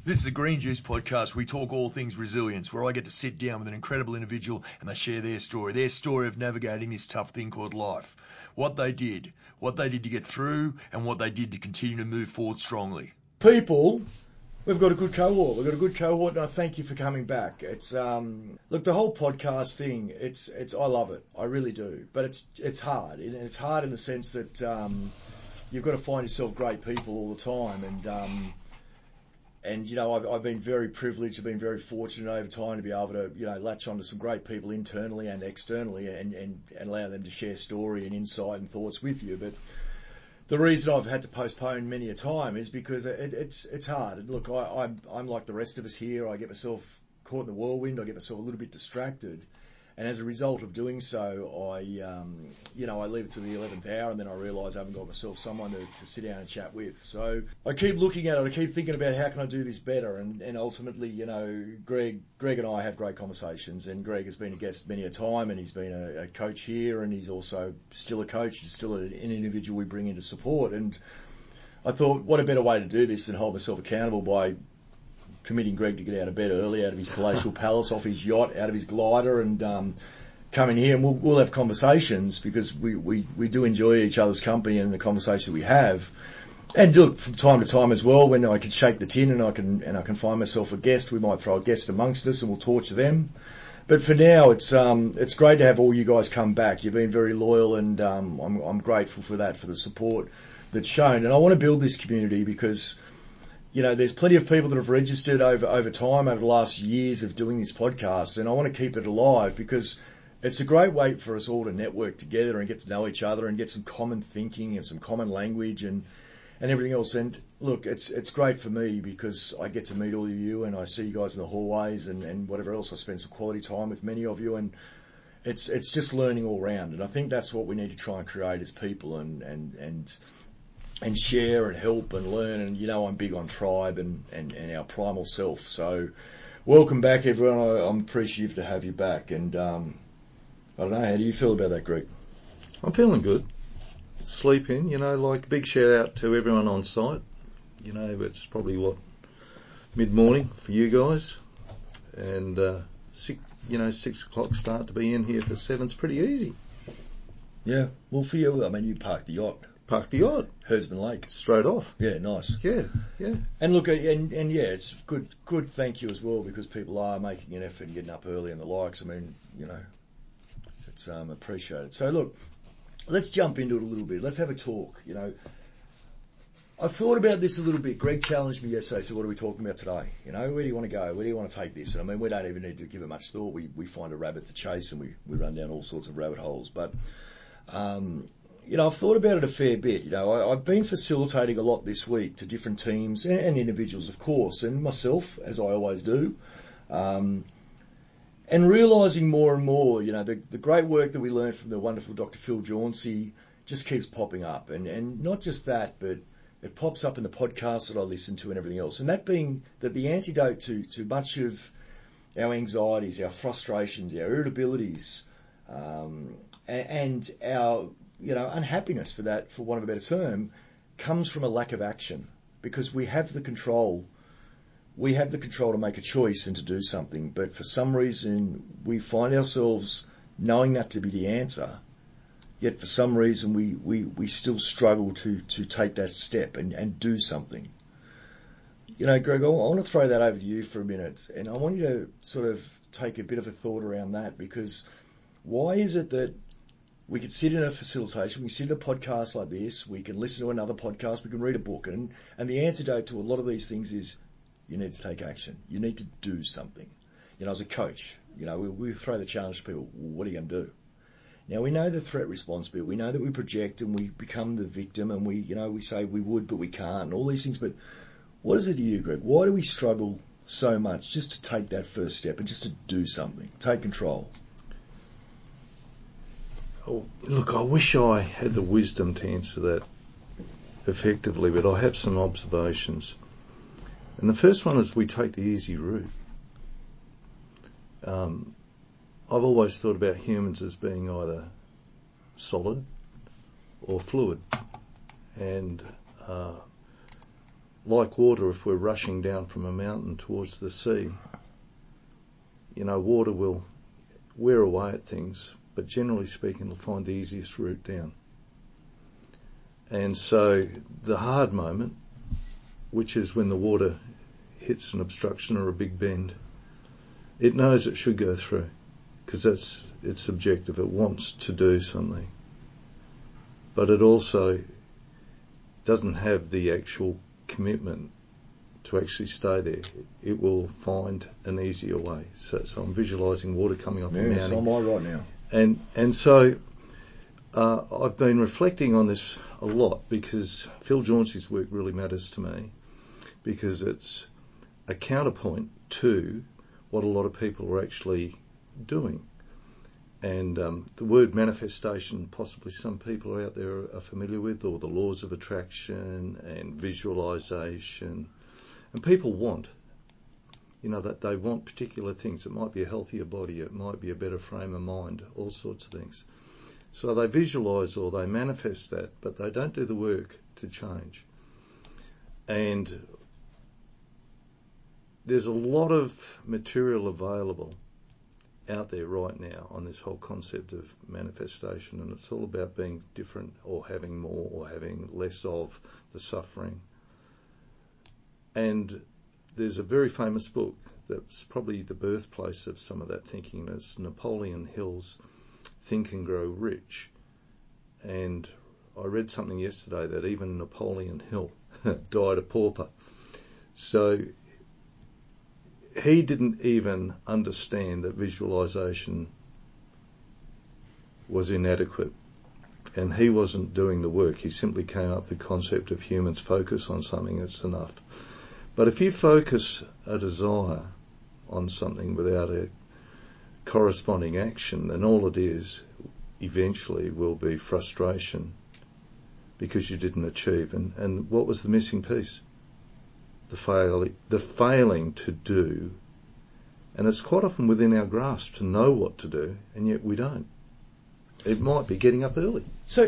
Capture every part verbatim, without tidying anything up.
This is a Green Juice podcast. We talk all things resilience, where I get to sit down with an incredible individual and they share their story, their story of navigating this tough thing called life. What they did, what they did to get through, and what they did to continue to move forward strongly. People, we've got a good cohort. We've got a good cohort, and I thank you for coming back. It's um, look, the whole podcast thing. It's it's I love it. I really do. But it's it's hard, and it's hard in the sense that um, you've got to find yourself great people all the time, and um. And, you know, I've, I've been very privileged, I've been very fortunate over time to be able to, you know, latch onto some great people internally and externally and, and, and allow them to share story and insight and thoughts with you. But the reason I've had to postpone many a time is because it, it's it's hard. And look, I, I'm, I'm like the rest of us here. I get myself caught in the whirlwind. I get myself a little bit distracted. And as a result of doing so, I, um, you know, I leave it to the eleventh hour, and then I realise I haven't got myself someone to, to sit down and chat with. So I keep looking at it. I keep thinking about how can I do this better. And, and ultimately, you know, Greg, Greg and I have great conversations. And Greg has been a guest many a time, and he's been a, a coach here, and he's also still a coach. He's still an individual we bring into support. And I thought, what a better way to do this than hold myself accountable by committing Greg to get out of bed early, out of his palatial palace, off his yacht, out of his glider, and um, come in here, and we'll, we'll have conversations because we, we, we do enjoy each other's company and the conversation we have. And look, from time to time as well, when I can shake the tin and I can and I can find myself a guest, we might throw a guest amongst us and we'll torture them. But for now, it's um it's great to have all you guys come back. You've been very loyal, and um, I'm I'm grateful for that, for the support that's shown. And I want to build this community because, you know, there's plenty of people that have registered over, over time, over the last years of doing this podcast, and I want to keep it alive because it's a great way for us all to network together and get to know each other and get some common thinking and some common language and, and everything else. And look, it's it's great for me because I get to meet all of you and I see you guys in the hallways and, and whatever else. I spend some quality time with many of you, and it's it's just learning all round. And I think that's what we need to try and create as people, and and and and share and help and learn. And, you know, I'm big on tribe and, and, and our primal self. So welcome back, everyone. I, I'm appreciative to have you back. And um, I don't know, how do you feel about that, Greg? I'm feeling good. Sleep in, you know, like, big shout out to everyone on site. You know, it's probably, what, mid-morning for you guys. And, uh, six, you know, six o'clock start to be in here for seven's pretty easy. Yeah, well, for you, I mean, you parked the yacht. Park the yacht. Herdsman Lake. Straight off. Yeah, nice. Yeah, yeah. And look, and, and yeah, it's good, good thank you as well, because people are making an effort and getting up early and the likes. I mean, you know, it's um, appreciated. So look, let's jump into it a little bit. Let's have a talk, you know. I thought about this a little bit. Greg challenged me yesterday, so what are we talking about today? You know, where do you want to go? Where do you want to take this? And I mean, we don't even need to give it much thought. We, we find a rabbit to chase and we, we run down all sorts of rabbit holes. But, um, you know, I've thought about it a fair bit. You know, I, I've been facilitating a lot this week to different teams and, and individuals, of course, and myself, as I always do. Um, and realising more and more, you know, the, the great work that we learned from the wonderful Doctor Phil Jauncey just keeps popping up. And, and not just that, but it pops up in the podcasts that I listen to and everything else. And that being that the antidote to, to much of our anxieties, our frustrations, our irritabilities, um, and, and our, you know, unhappiness, for that, for want of a better term, comes from a lack of action, because we have the control. We have the control to make a choice and to do something, but for some reason we find ourselves knowing that to be the answer, yet for some reason we, we, we still struggle to, to take that step and, and do something. You know, Greg, I want to throw that over to you for a minute, and I want you to sort of take a bit of a thought around that, because why is it that we can sit in a facilitation, we sit in a podcast like this, we can listen to another podcast, we can read a book, and, and the antidote to a lot of these things is you need to take action. You need to do something. You know, as a coach, you know, we, we throw the challenge to people, what are you going to do? Now, we know the threat response bit. We know that we project and we become the victim, and we, you know, we say we would, but we can't, and all these things. But what is it to you, Greg? Why do we struggle so much just to take that first step and just to do something, take control? Oh, look, I wish I had the wisdom to answer that effectively, but I have some observations. And the first one is we take the easy route. Um, I've always thought about humans as being either solid or fluid. And uh, like water, if we're rushing down from a mountain towards the sea, you know, water will wear away at things, but generally speaking, it'll find the easiest route down. And so the hard moment, which is when the water hits an obstruction or a big bend, it knows it should go through because that's its subjective. It wants to do something. But it also doesn't have the actual commitment to actually stay there. It will find an easier way. So, so I'm visualising water coming off Yeah, a mountain. so am I right now. And and so uh, I've been reflecting on this a lot because Phil Jauncey's work really matters to me because it's a counterpoint to what a lot of people are actually doing. And um, the word manifestation, possibly some people out there are familiar with, or the laws of attraction and visualisation. And people want, you know, that they want particular things. It might be a healthier body, it might be a better frame of mind, all sorts of things. So they visualise or they manifest that, but they don't do the work to change. And there's a lot of material available out there right now on this whole concept of manifestation, and it's all about being different or having more or having less of the suffering. And there's a very famous book that's probably the birthplace of some of that thinking. It's Napoleon Hill's Think and Grow Rich. And I read something yesterday that even Napoleon Hill died a pauper. So he didn't even understand that visualisation was inadequate, and he wasn't doing the work. He simply came up with the concept of humans focus on something, it's enough. But if you focus a desire on something without a corresponding action, then all it is eventually will be frustration because you didn't achieve. And, and what was the missing piece? The, fail, the failing to do. And it's quite often within our grasp to know what to do, and yet we don't. It might be getting up early. So,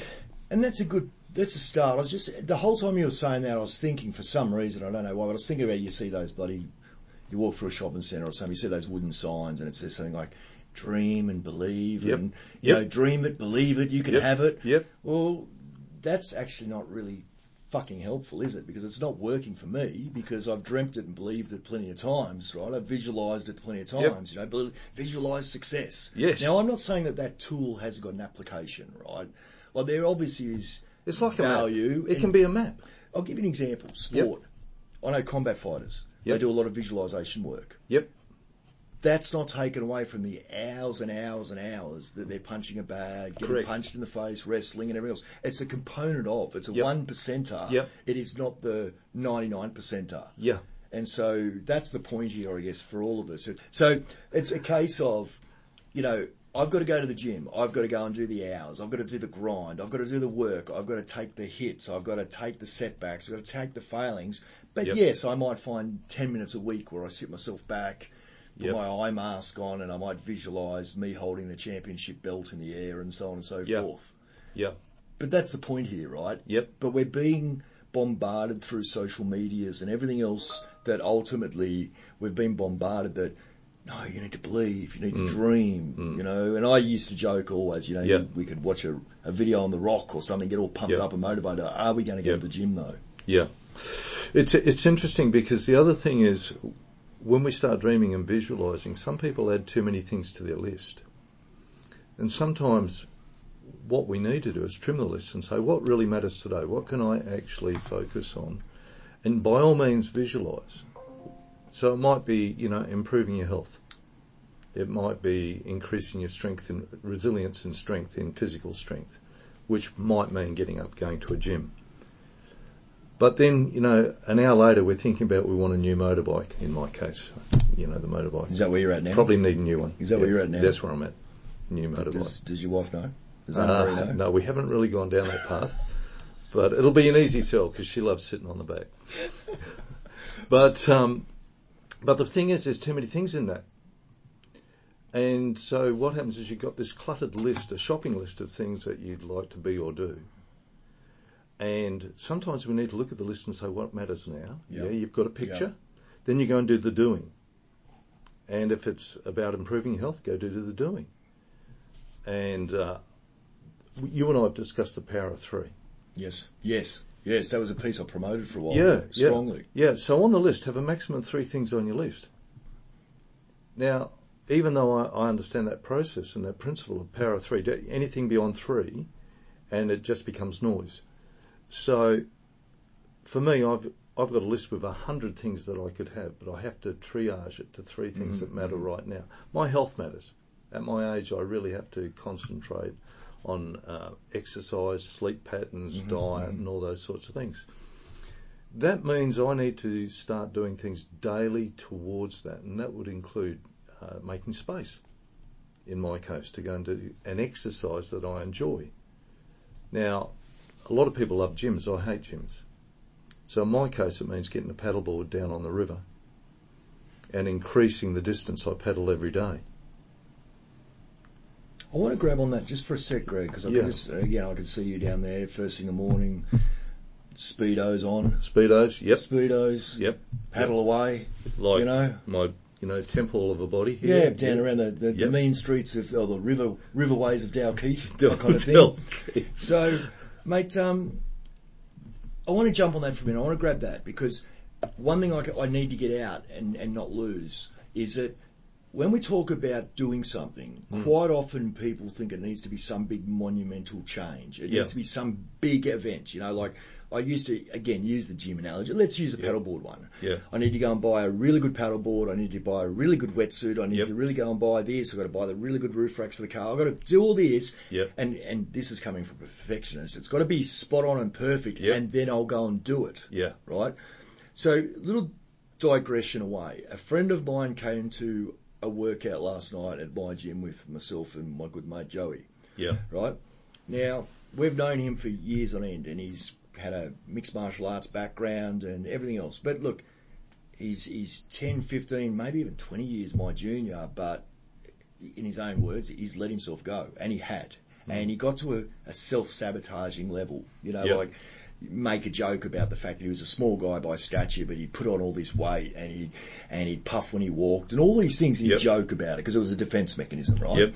and that's a good, that's a start. I was just, the whole time you were saying that, I was thinking, for some reason, I don't know why, but I was thinking about, you see those bloody, you walk through a shopping centre or something, you see those wooden signs, and it says something like, dream and believe, yep. and, you yep. know, dream it, believe it, you can yep. have it. Yep. Well, that's actually not really fucking helpful, is it? Because it's not working for me, because I've dreamt it and believed it plenty of times, right? I've visualised it plenty of times, yep. you know, visualise success. Yes. Now, I'm not saying that that tool hasn't got an application, right? Well, there obviously is it's like value. A map. It can be a map. I'll give you an example. Sport. Yep. I know combat fighters. Yep. They do a lot of visualisation work. Yep. That's not taken away from the hours and hours and hours that they're punching a bag, getting Correct. punched in the face, wrestling and everything else. It's a component of. It's a yep. one percenter. Yep. It is not the ninety-nine percenter. Yeah. And so that's the point here, I guess, for all of us. So it's a case of, you know, I've got to go to the gym. I've got to go and do the hours. I've got to do the grind. I've got to do the work. I've got to take the hits. I've got to take the setbacks. I've got to take the failings. But yep. yes, I might find ten minutes a week where I sit myself back, put yep. my eye mask on, and I might visualise me holding the championship belt in the air and so on and so yep. forth. Yeah. But that's the point here, right? Yep. But we're being bombarded through social medias and everything else that ultimately we've been bombarded that, no, you need to believe, you need to mm. dream, mm. you know. And I used to joke always, you know, yep. we could watch a, a video on The Rock or something, get all pumped yep. up and motivated. Are we going to go yep. to the gym, though? Yeah. It's it's interesting because the other thing is, when we start dreaming and visualising, some people add too many things to their list. And sometimes what we need to do is trim the list and say, what really matters today? What can I actually focus on? And by all means, visualise. So it might be, you know, improving your health. It might be increasing your strength and resilience and strength in physical strength, which might mean getting up, going to a gym. But then, you know, an hour later, we're thinking about we want a new motorbike, in my case. You know, the motorbike. Is that where you're at now? Probably need a new one. Is that yeah, where you're at now? That's where I'm at. New motorbike. Does, does your wife know? Does uh, Anne Marie know? No, we haven't really gone down that path. But it'll be an easy sell because she loves sitting on the back. but um, but the thing is, there's too many things in that. And so what happens is you've got this cluttered list, a shopping list of things that you'd like to be or do. And sometimes we need to look at the list and say, what matters now? Yeah. Yeah, you've got a picture. Yeah. Then you go and do the doing. And if it's about improving your health, go do the doing. And uh, you and I have discussed the power of three. Yes, yes, yes. That was a piece I promoted for a while. Yeah, strongly. Yeah. yeah. So on the list, have a maximum of three things on your list. Now, even though I, I understand that process and that principle of power of three, anything beyond three, and it just becomes noise. So, for me, I've I've got a list with a hundred things that I could have, but I have to triage it to three things mm-hmm. that matter right now. My health matters. At my age, I really have to concentrate on uh, exercise, sleep patterns, mm-hmm. diet, mm-hmm. and all those sorts of things. That means I need to start doing things daily towards that, and that would include uh, making space, in my case, to go and do an exercise that I enjoy. Now, a lot of people love gyms. I hate gyms. So in my case, it means getting a paddleboard down on the river and increasing the distance I paddle every day. I want to grab on that just for a sec, Greg, because I Yeah. can just, again, I can see you down there first thing in the morning, speedos on, Speedos, yep, speedos, yep, paddle yep. away, Like you know, my, you know, temple of a body. yeah, Here. down Yep. around the, the, Yep. the mean streets of, or the river riverways of Dalkeith, Del- that kind of thing. Del- So, mate, um, I want to jump on that for a minute. I want to grab that because one thing I, I need to get out and, and not lose is that when we talk about doing something, Mm. quite often people think it needs to be some big monumental change. It Yeah. needs to be some big event, you know, like I used to, again, use the gym analogy. Let's use a Yeah. paddleboard one. Yeah. I need to go and buy a really good paddleboard. I need to buy a really good wetsuit. I need Yep. to really go and buy this. I've got to buy the really good roof racks for the car. I've got to do all this. Yep. And, and this is coming from a perfectionist. It's got to be spot on and perfect, Yep. and then I'll go and do it. Yeah. Right? So, little digression away. A friend of mine came to a workout last night at my gym with myself and my good mate Joey. Yeah. Right? Now, we've known him for years on end, and he's had a mixed martial arts background and everything else. But look, he's he's ten, fifteen, maybe even twenty years my junior, but in his own words, he's let himself go, and he had. Mm. And he got to a, a self-sabotaging level, you know, Yep. like make a joke about the fact that he was a small guy by stature, but he'd put on all this weight and he'd, and he'd puff when he walked and all these things, and he'd Yep. joke about it because it was a defense mechanism, right? Yep.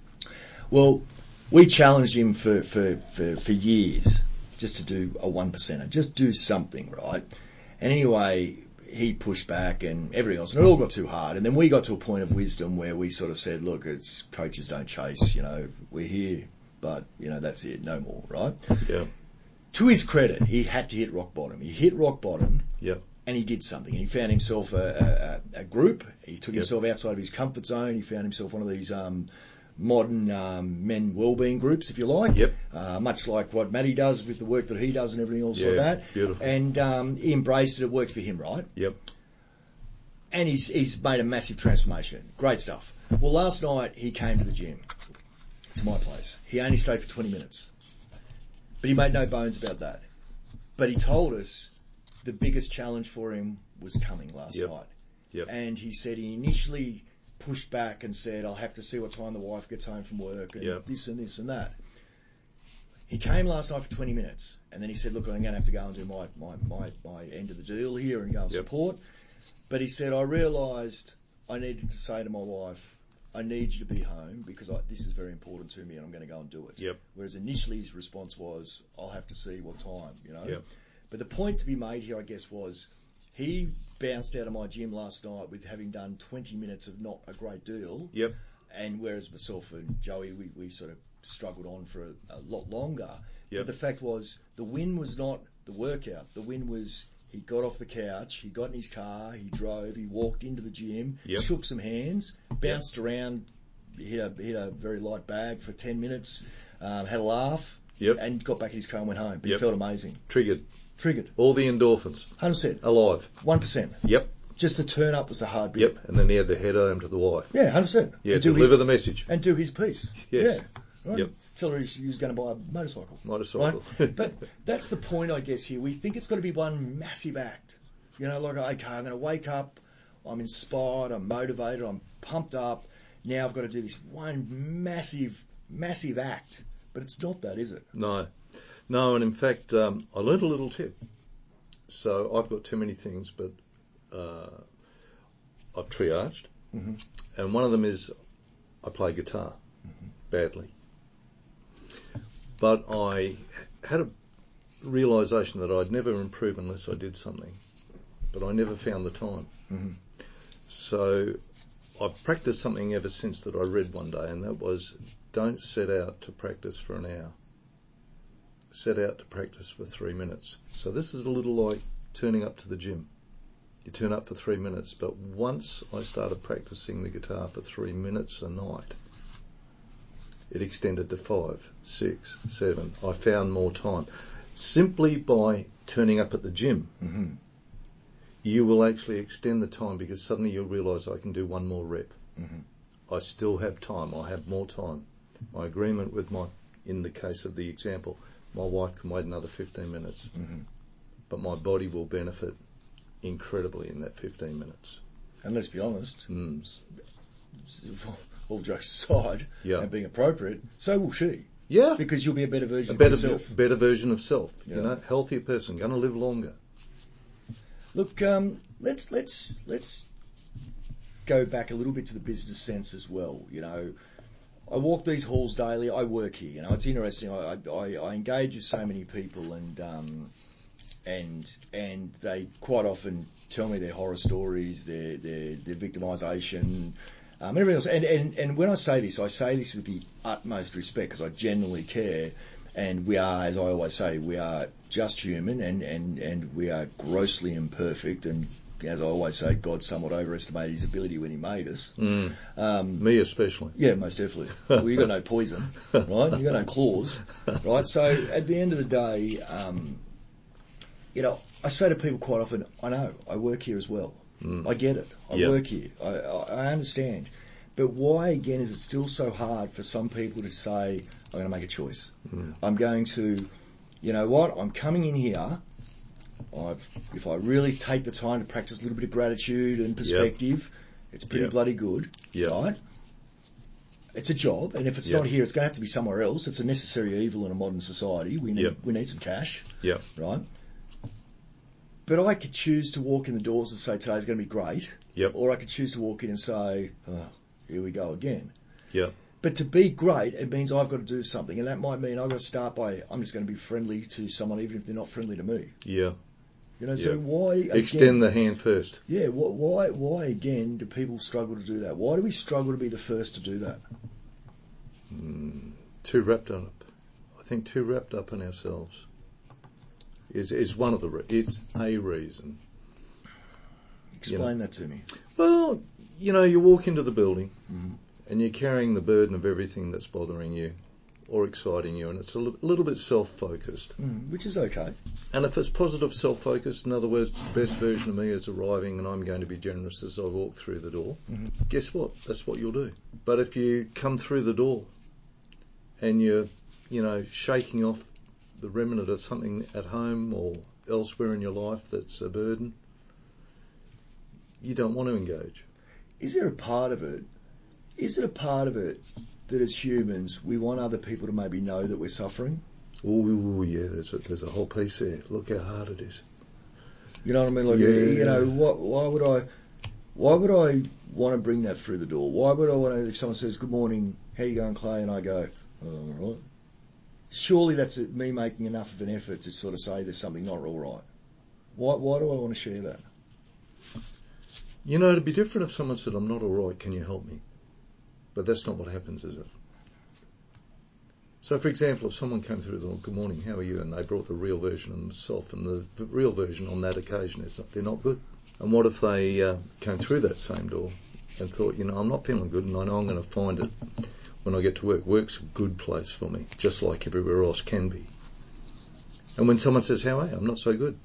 Well, we challenged him for, for, for, for years just to do a one percenter, just do something, right? And anyway, he pushed back and everything else, and it all got too hard. And then we got to a point of wisdom where we sort of said, look, it's coaches don't chase, you know, we're here, but, you know, that's it, no more, right? Yeah. To his credit, he had to hit rock bottom. He hit rock bottom. Yeah. And he did something. And he found himself a, a, a group. He took Yep. himself outside of his comfort zone. He found himself one of these um, modern um, men wellbeing groups, if you like. Yep. Uh, much like what Matty does with the work that he does and everything else Yeah, like that. beautiful. And um, he embraced it. It worked for him, right? Yep. And he's he's made a massive transformation. Great stuff. Well, last night he came to the gym, to my place. He only stayed for twenty minutes. But he made no bones about that. But he told us the biggest challenge for him was coming last Yep. night. Yep. And he said he initially pushed back and said, I'll have to see what time the wife gets home from work and Yep. this and this and that. He came last night for twenty minutes and then he said, look, I'm going to have to go and do my, my, my, my end of the deal here and go and Yep. support. But he said, I realised I needed to say to my wife, I need you to be home because I, this is very important to me and I'm going to go and do it. Yep. Whereas initially his response was, I'll have to see what time, you know. Yep. But the point to be made here, I guess, was he bounced out of my gym last night with having done twenty minutes of not a great deal. Yep. And whereas myself and Joey, we, we sort of struggled on for a, a lot longer. Yep. But the fact was, the win was not the workout. The win was he got off the couch, he got in his car, he drove, he walked into the gym, Yep. shook some hands, bounced around, hit a, hit a very light bag for ten minutes, um, had a laugh, Yep. and got back in his car and went home. But Yep. he felt amazing. Triggered. Triggered. All the endorphins. one hundred percent. Alive. one percent. Yep. Just the turn up was the hard bit. Yep. And then he had to head home to the wife. Yeah, one hundred percent. Yeah, and do deliver his, the message. and do his piece. Yes. Yeah. Right? Yep. Tell her he was going to buy a motorcycle. Motorcycle. Right? But that's the point, I guess, here. We think it's got to be one massive act. You know, like, okay, I'm going to wake up, I'm inspired, I'm motivated, I'm pumped up. Now I've got to do this one massive, massive act. But it's not that, is it? No. No, and in fact, um, I learnt a little tip. So I've got too many things, but uh, I've triaged. Mm-hmm. And one of them is I play guitar Mm-hmm. badly. But I had a realisation that I'd never improve unless I did something. But I never found the time. Mm-hmm. So I've practiced something ever since that I read one day, and that was don't set out to practice for an hour. Set out to practice for three minutes. So this is a little like turning up to the gym. You turn up for three minutes, but once I started practicing the guitar for three minutes a night, it extended to five, six, seven. I found more time. Simply by turning up at the gym, Mm-hmm. you will actually extend the time because suddenly you'll realise I can do one more rep. Mm-hmm. I still have time. I have more time. My agreement with my, in the case of the example, my wife can wait another fifteen minutes, Mm-hmm. but my body will benefit incredibly in that fifteen minutes. And let's be honest, Mm. s- s- all jokes aside, Yeah. and being appropriate, so will she. Yeah, Because you'll be a better version a of better, yourself. better version of self. Yeah. You know, healthier person, going to live longer. Look, um, let's let's let's go back a little bit to the business sense as well. You know, I walk these halls daily. I work here. You know, it's interesting. I I, I engage with so many people, and um, and and they quite often tell me their horror stories, their their their victimisation. Um, and everything else. And, and, and when I say this, I say this with the utmost respect because I genuinely care. And we are, as I always say, we are just human and, and, and we are grossly imperfect. And as I always say, God somewhat overestimated his ability when he made us. Mm. Um, Me especially. yeah, most definitely. Well, you got no poison, right? You got no claws, right? So at the end of the day, um, you know, I say to people quite often, I know, I work here as well. Mm. I get it. I Yeah. work here. I, I, I understand. But why, again, is it still so hard for some people to say, I'm going to make a choice? Mm. I'm going to, you know what, I'm coming in here. I've, if I really take the time to practice a little bit of gratitude and perspective, it's pretty Yep. bloody good, Yep. right? It's a job, and if it's Yep. not here, it's going to have to be somewhere else. It's a necessary evil in a modern society. We need, Yep. we need some cash, Yeah. right? But I could choose to walk in the doors and say today's going to be great, Yep. or I could choose to walk in and say, oh, here we go again. Yeah. But to be great, it means I've got to do something, and that might mean I've got to start by I'm just going to be friendly to someone, even if they're not friendly to me. Yeah. You know, so Yeah. why again, Extend the hand first. Yeah, wh- why why again do people struggle to do that? Why do we struggle to be the first to do that? Mm, too wrapped up. I think too wrapped up in ourselves is is one of the. Re- it's a reason. Explain that to me. Well, you know, you walk into the building Mhm. and you're carrying the burden of everything that's bothering you or exciting you, and it's a li- little bit self-focused. Mm, which is okay. And if it's positive self-focused, in other words, the best version of me is arriving and I'm going to be generous as I walk through the door, Mhm. guess what? That's what you'll do. But if you come through the door and you're, you know, shaking off the remnant of something at home or elsewhere in your life that's a burden, you don't want to engage. Is there a part of it? Is it a part of it that as humans we want other people to maybe know that we're suffering? Oh, yeah, there's a, there's a whole piece there. Look how hard it is. You know what I mean? Like, Yeah. you know, what? Why would I? Why would I want to bring that through the door? Why would I want to? If someone says, "Good morning, how you going, Clay?" and I go, oh, "All right." Surely that's it, me making enough of an effort to sort of say there's something not all right. Why? Why do I want to share that? You know, it'd be different if someone said, I'm not all right, can you help me? But that's not what happens, is it? So, for example, if someone came through the door, good morning, how are you? And they brought the real version of themselves, and the, the real version on that occasion is that they're not good. And what if they uh, came through that same door and thought, you know, I'm not feeling good and I know I'm going to find it when I get to work. Work's a good place for me, just like everywhere else can be. And when someone says, how are you? I'm not so good.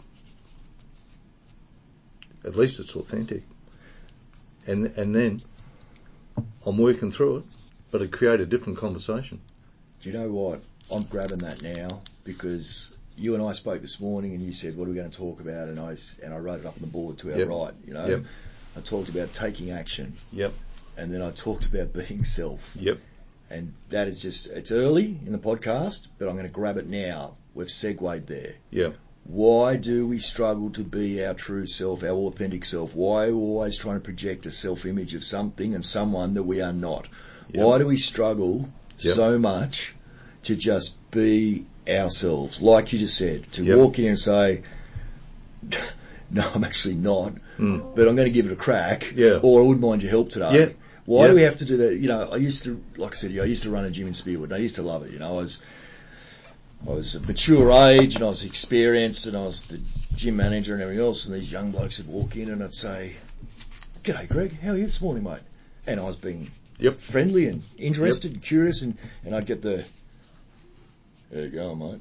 At least it's authentic. And and then I'm working through it, but it created a different conversation. Do you know what? I'm grabbing that now because you and I spoke this morning, and you said, "What are we going to talk about?" And I s- and I wrote it up on the board to our Yep. right. You know, Yep. I talked about taking action, Yep. and then I talked about being self. Yep. And that is just, it's early in the podcast, but I'm going to grab it now we've segued there. Yeah. Why do we struggle to be our true self, our authentic self? Why are we always trying to project a self-image of something and someone that we are not? Yep. Why do we struggle Yep. so much to just be ourselves? Like you just said, to Yep. walk in and say, no, I'm actually not, Mm. but I'm going to give it a crack, Yeah. or I wouldn't mind your help today. Yeah. Why Yeah. do we have to do that? You know, I used to, like I said, I used to run a gym in Spearwood, and I used to love it. You know, I was, I was a mature age, and I was experienced, and I was the gym manager and everything else, and these young blokes would walk in, and I'd say, "G'day, Greg, how are you this morning, mate?" And I was being Yep. friendly and interested and curious, and, and I'd get the, "There you go, mate."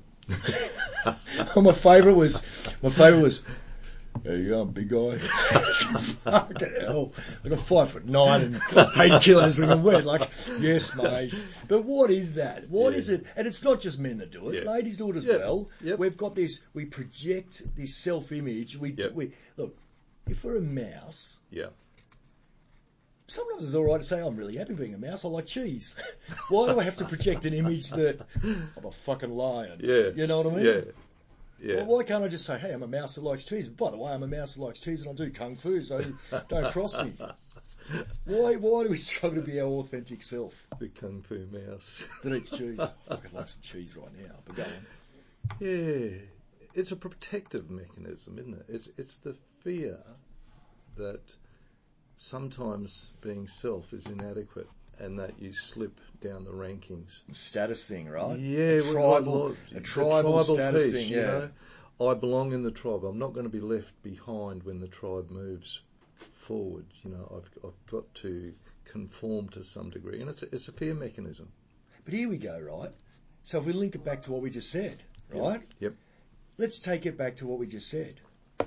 my favourite was, my favourite was, "There you go, big guy." Fucking hell. Like a five foot nine and eight kilos when I'm wet. Like, yes, mate. But what is that? What Yeah. is it? And it's not just men that do it. Yeah. Ladies do it as Yep. well. Yep. We've got this, we project this self-image. We, Yep. we Look, if we're a mouse, Yeah. sometimes it's all right to say, "I'm really happy being a mouse. I like cheese." Why do I have to project an image that I'm a fucking lion? Yeah. You know what I mean? Yeah. Yeah. Well, why can't I just say, "Hey, I'm a mouse that likes cheese. By the way, I'm a mouse that likes cheese and I do kung fu, so don't cross me." Why Why do we struggle to be our authentic self The Kung Fu Mouse. that eats cheese? I fucking like some cheese right now, but go on. Yeah. It's a protective mechanism, isn't it? It's it's the fear that sometimes being self is inadequate and that you slip down the rankings. Status thing, right? Yeah, a well, tribal, like, a the tribal, status piece, thing. you Yeah. know. I belong in the tribe. I'm not going to be left behind when the tribe moves forward. You know, I've I've got to conform to some degree, and it's a, it's a fear mechanism. But here we go, right? So if we link it back to what we just said, right? Yep. Let's take it back to what we just said.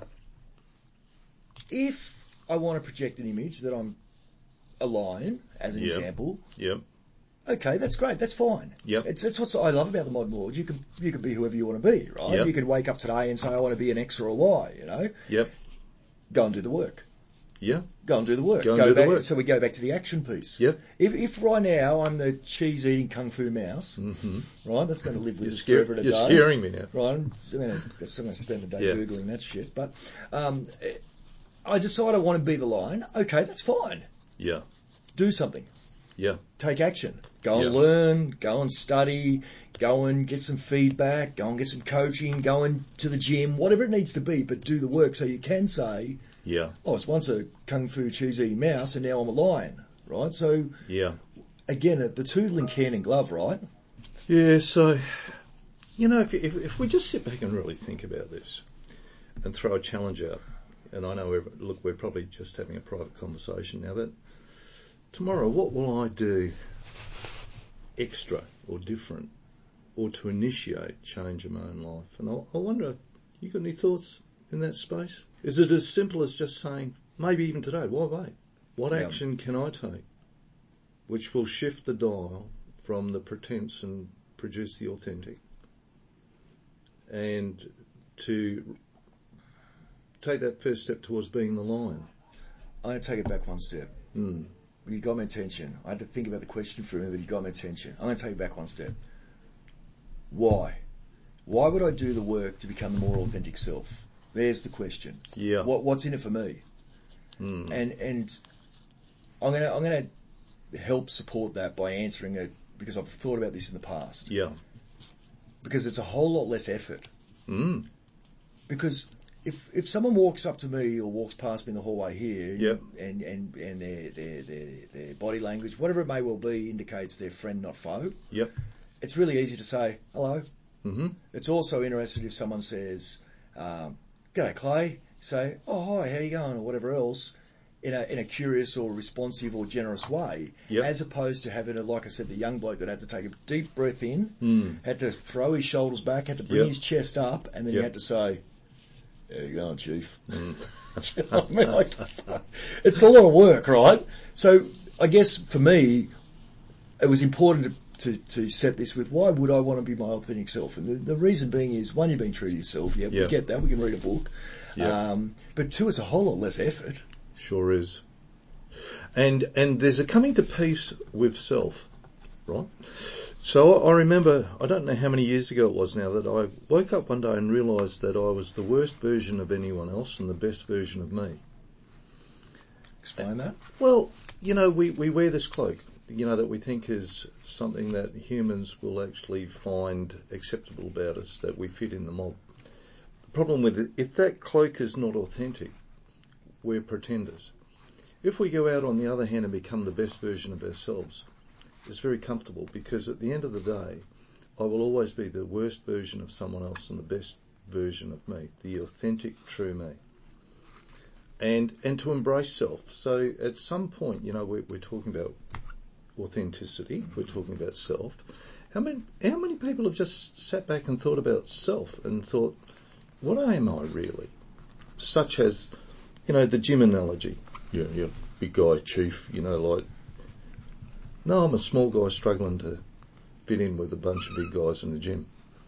If I want to project an image that I'm a lion, as an Yep. example, Yep. okay, that's great, that's fine. Yep. It's that's what I love about the modern world. You can you can be whoever you want to be, right? Yep. You can wake up today and say, "I want to be an X or a Y," you know? Yep. Go and do the work. Yeah. Go and do the work. Go and Go do the back, work. So we go back to the action piece. Yep. If if right now I'm the cheese eating kung fu mouse, Mm-hmm. right, that's going to live with You're, us scare- forever and a you're day. scaring me now. Right, I'm going to spend the day Yeah. googling that shit. But um, I decide I want to be the lion. Okay, that's fine. Yeah. Do something. Yeah. Take action. Go and Yeah. learn. Go and study. Go and get some feedback. Go and get some coaching. Go and to the gym. Whatever it needs to be, but do the work so you can say, Yeah. "Oh, I was once a kung fu cheese eating mouse, and now I'm a lion." Right. So Yeah. again, the two link hand in glove, right? Yeah, so, you know, if, if, if we just sit back and really think about this and throw a challenge out, and I know, we're, look, we're probably just having a private conversation now, but tomorrow, what will I do extra or different or to initiate change in my own life? And I, I wonder, you got any thoughts in that space? Is it as simple as just saying, maybe even today, why wait? What Yeah. action can I take which will shift the dial from the pretense and produce the authentic, and to take that first step towards being the lion? I'm going to take it back one step. Mm. You got my attention. I had to think about the question for a minute, but you got my attention. I'm going to take it back one step. Why? Why would I do the work to become the more authentic self? There's the question. Yeah. What, what's in it for me? Mm. And and I'm gonna I'm gonna help support that by answering it, because I've thought about this in the past. Yeah. Because it's a whole lot less effort. Mm. Because if if someone walks up to me or walks past me in the hallway here, Yep. and and and their their their their body language, whatever it may well be, indicates they're friend not foe, Yep. it's really easy to say hello. Mm-hmm. It's also interesting if someone says, um, "G'day, Clay." Say, "Oh, hi, how you going?" or whatever else, in a in a curious or responsive or generous way, Yep. as opposed to having, a, like I said, the young bloke that had to take a deep breath in, Mm. had to throw his shoulders back, had to bring Yep. his chest up, and then he Yep. had to say, "How you going, Chief?" Mm. You know what I mean? Like, it's a lot of work, right? So I guess for me, it was important to, to, to set this with, why would I want to be my authentic self? And the, the reason being is, one, you're being true to yourself. Yeah, Yeah. we get that. We can read a book. Yeah. Um, but two, it's a whole lot less effort. Sure is. And and there's a coming to peace with self, right? So I remember, I don't know how many years ago it was now, that I woke up one day and realised that I was the worst version of anyone else and the best version of me. Explain that. Well, you know, we, we wear this cloak, you know, that we think is something that humans will actually find acceptable about us, that we fit in the mob. The problem with it, if that cloak is not authentic, we're pretenders. If we go out on the other hand and become the best version of ourselves, it's very comfortable, because at the end of the day, I will always be the worst version of someone else and the best version of me, the authentic, true me. And and to embrace self. So at some point, you know, we're, we're talking about authenticity, we're talking about self. How many, how many people have just sat back and thought about self and thought, what am I really? Such as, you know, the gym analogy. Yeah, yeah, big guy, chief, you know, like, no, I'm a small guy struggling to fit in with a bunch of big guys in the gym.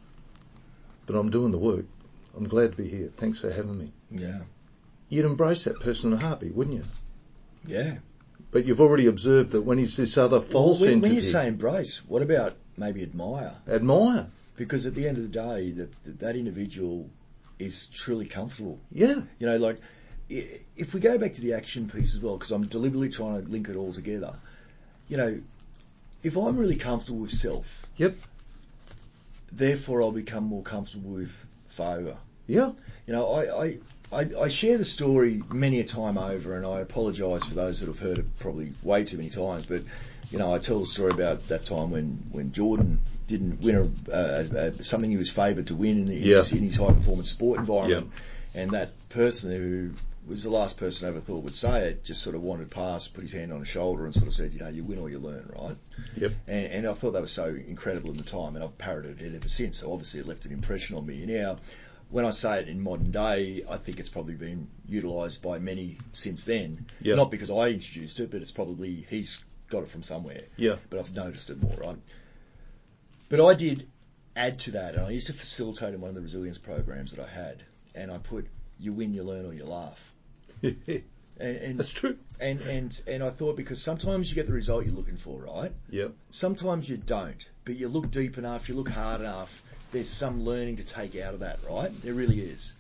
But I'm doing the work. I'm glad to be here. Thanks for having me. Yeah. You'd embrace that person in a heartbeat, wouldn't you? Yeah. But you've already observed that when he's this other false well, when, entity... when you say embrace, what about maybe admire? Admire. Because at the end of the day, that that individual is truly comfortable. Yeah. You know, like, if we go back to the action piece as well, because I'm deliberately trying to link it all together, you know, if I'm really comfortable with self, yep, therefore I'll become more comfortable with failure. Yeah. You know, I, I, I, I share the story many a time over, and I apologise for those that have heard it probably way too many times, but, you know, I tell the story about that time when, when Jordan didn't win a, uh, uh, something he was favoured to win in, the, in, yeah. his, in his high-performance sport environment, yeah. and that person who was the last person I ever thought would say it, just sort of wandered past, put his hand on his shoulder and sort of said, you know, you win or you learn, right? Yep. And, and I thought that was so incredible at the time, and I've parroted it ever since, so obviously it left an impression on me. Now, when I say it in modern day, I think it's probably been utilised by many since then. Yep. Not because I introduced it, but it's probably, he's got it from somewhere. Yeah. But I've noticed it more, right? But I did add to that, and I used to facilitate in one of the resilience programs that I had, and I put, you win, you learn, or you laugh. and, and That's true. And, and and I thought, because sometimes you get the result you're looking for, right? Yep. Sometimes you don't, but you look deep enough, you look hard enough, there's some learning to take out of that, right? There really is.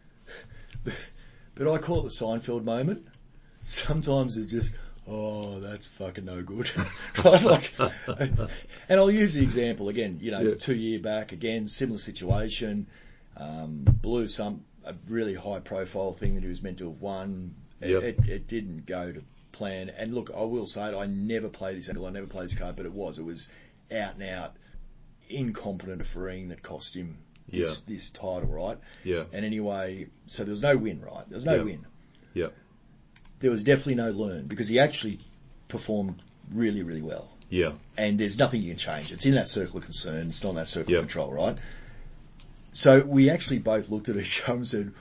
But I call it the Seinfeld moment. Sometimes it's just, oh, that's fucking no good. Right? Like, and I'll use the example again, you know, yeah. two year back, again, similar situation, um, blew some, a really high profile thing that he was meant to have won. It, yep. it, it didn't go to plan. And look, I will say it, I never played this angle, I never played this card, but it was, it was out and out incompetent Farine that cost him this, yeah. this title, right? Yeah. And anyway, so there was no win, right? There was no yep. win. Yeah. There was definitely no learn, because he actually performed really, really well. Yeah. And there's nothing you can change. It's in that circle of concern. It's not in that circle yep. of control, right? So we actually both looked at each other and said,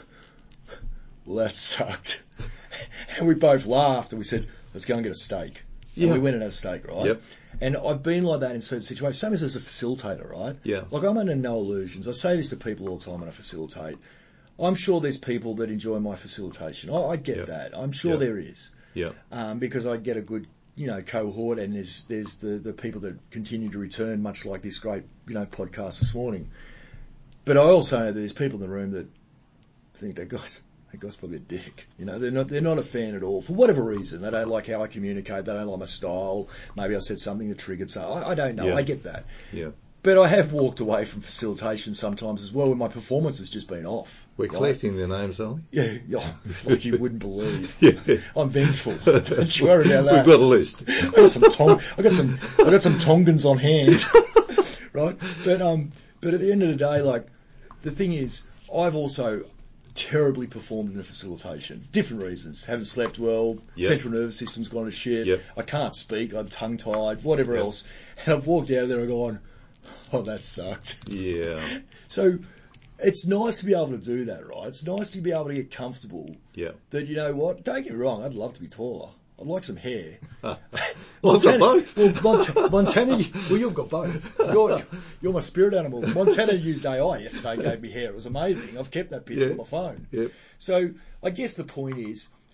well, that sucked. And we both laughed and we said, let's go and get a steak. Yeah. And we went and had a steak, right? Yep. And I've been like that in certain situations. Same as as a facilitator, right? Yeah. Like, I'm under no illusions. I say this to people all the time when I facilitate. I'm sure there's people that enjoy my facilitation. I, I get yep. that. I'm sure yep. there is. Yeah. Um, because I get a good, you know, cohort, and there's there's the, the people that continue to return, much like this great, you know, podcast this morning. But I also know that there's people in the room that think that guy's, that guy's probably a dick. You know, they're not they're not a fan at all for whatever reason. They don't like how I communicate. They don't like my style. Maybe I said something that triggered. So I, I don't know. Yeah. I get that. Yeah. But I have walked away from facilitation sometimes as well when my performance has just been off. We're right? collecting their names, aren't we? Yeah, yeah, like you wouldn't believe. yeah. I'm vengeful. Don't you worry about that. We've got a list. I got some tong- I got some I got some Tongans on hand. Right? But um but at the end of the day, like, the thing is, I've also terribly performed in a facilitation. Different reasons. Haven't slept well, yep. central nervous system's gone to shit, yep. I can't speak, I'm tongue tied, whatever yep. else. And I've walked out of there and gone, oh, that sucked. Yeah. So it's nice to be able to do that, right? It's nice to be able to get comfortable. Yeah. That, you know what, don't get me wrong, I'd love to be taller. I'd like some hair. Lots of both. Well, Montana, Montana, well, you've got both. You're, you're my spirit animal. Montana used A I yesterday, gave me hair. It was amazing. I've kept that picture yeah. on my phone. Yep. So I guess the point is,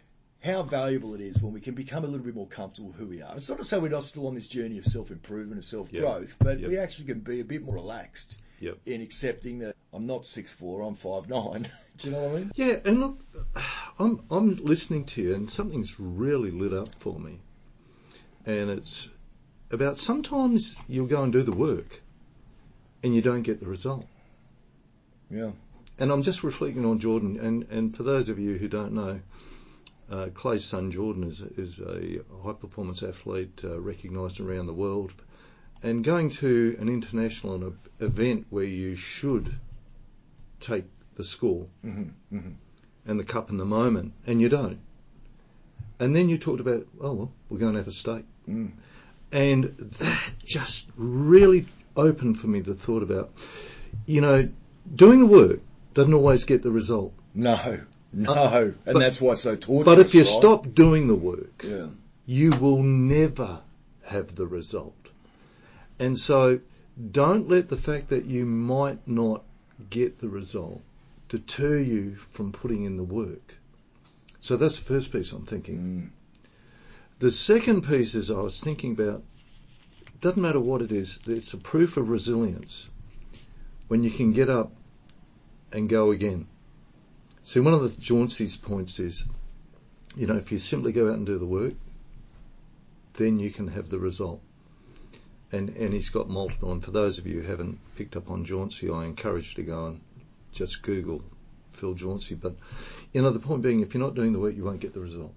how valuable it is when we can become a little bit more comfortable with who we are. It's not to say we're not still on this journey of self-improvement and self-growth, Yep. but Yep. we actually can be a bit more relaxed Yep. in accepting that I'm not six foot four, I'm five nine. Do you know what I mean? Yeah, and look, I'm I'm listening to you, and something's really lit up for me, and it's about sometimes you'll go and do the work, and you don't get the result. Yeah. And I'm just reflecting on Jordan, and, and for those of you who don't know, uh, Clay's son Jordan is is a high performance athlete uh, recognised around the world, and going to an international event where you should take the score Mm-hmm. Mm-hmm. and the cup in the moment, and you don't. And then you talked about, oh well, we're going to have a steak. Mm. And that just really opened for me the thought about, you know, doing the work doesn't always get the result. No, no, Uh, and but- that's why it's so torturous. But if you right? stop doing the work, yeah, you will never have the result. And so don't let the fact that you might not get the result deter you from putting in the work. So that's the first piece I'm thinking. mm. The second piece is I was thinking about, doesn't matter what it is, it's a proof of resilience when you can get up and go again. See, one of the Jauncy's points is, you know, if you simply go out and do the work, then you can have the result. And and he's got multiple, and for those of you who haven't picked up on Jauncy, I encourage you to go and just Google Phil Jauncy. But, you know, the point being, if you're not doing the work, you won't get the result.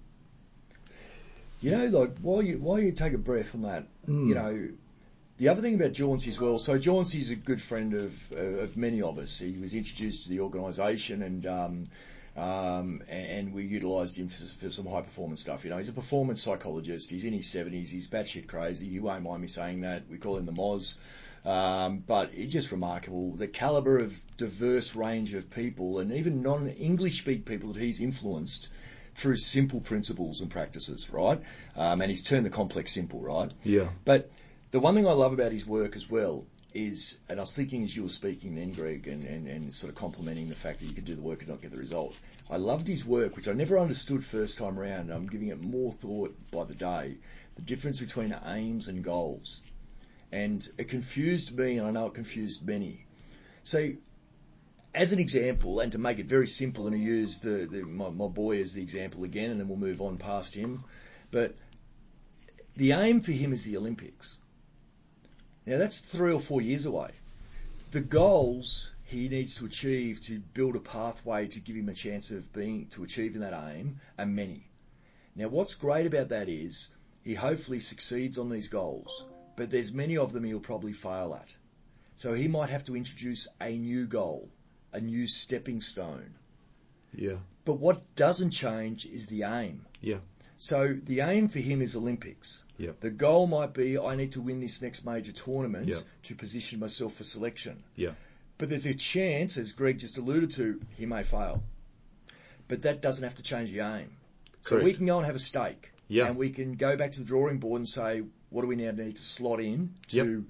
You know, like while you while you take a breath on that, Mm. you know, the other thing about Jauncy as well. So Jauncy's a good friend of uh, of many of us. He was introduced to the organisation, and um, um, and we utilised him for, for some high performance stuff. You know, he's a performance psychologist. He's in his seventies. He's batshit crazy. You won't mind me saying that. We call him the Moz. Um, but it's just remarkable the calibre of diverse range of people, and even non-English speak people that he's influenced through simple principles and practices, right? Um, and he's turned the complex simple, right? Yeah. But the one thing I love about his work as well is, and I was thinking as you were speaking then, Greg, and, and, and sort of complimenting the fact that you could do the work and not get the result. I loved his work, which I never understood first time around. I'm giving it more thought by the day. The difference between aims and goals. And it confused me, and I know it confused many. So, as an example, and to make it very simple, and I use the, the my, my boy as the example again, and then we'll move on past him. But the aim for him is the Olympics. Now that's three or four years away. The goals he needs to achieve to build a pathway to give him a chance of being to achieving that aim are many. Now what's great about that is he hopefully succeeds on these goals, but there's many of them he'll probably fail at. So he might have to introduce a new goal, a new stepping stone. Yeah. But what doesn't change is the aim. Yeah. So the aim for him is Olympics. Yeah. The goal might be, I need to win this next major tournament Yeah. to position myself for selection. Yeah. But there's a chance, as Greg just alluded to, he may fail. But that doesn't have to change the aim. So Correct. we can go and have a steak. Yeah. And we can go back to the drawing board and say, what do we now need to slot in to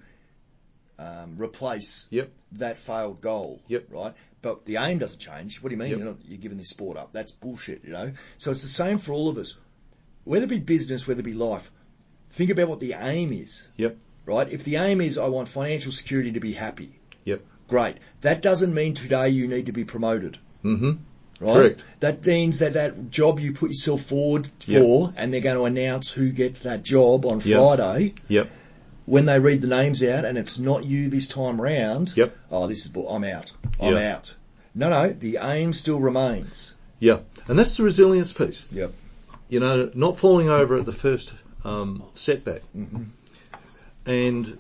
um, replace Yep. that failed goal? Yep. Right? But the aim doesn't change. What do you mean Yep. you're, not, you're giving this sport up? That's bullshit, you know? So it's the same for all of us. Whether it be business, whether it be life, think about what the aim is. Yep. Right? If the aim is, I want financial security to be happy. Yep. Great. That doesn't mean today you need to be promoted. Mm-hmm. Right? Correct. That means that that job you put yourself forward Yep. for, and they're going to announce who gets that job on Yep. Friday. Yep. When they read the names out and it's not you this time round, Yep. oh, this is, bull- I'm out. I'm Yeah. out. No, no, the aim still remains. Yeah. And that's the resilience piece. Yep. You know, not falling over at the first um, setback. Mm-hmm. And,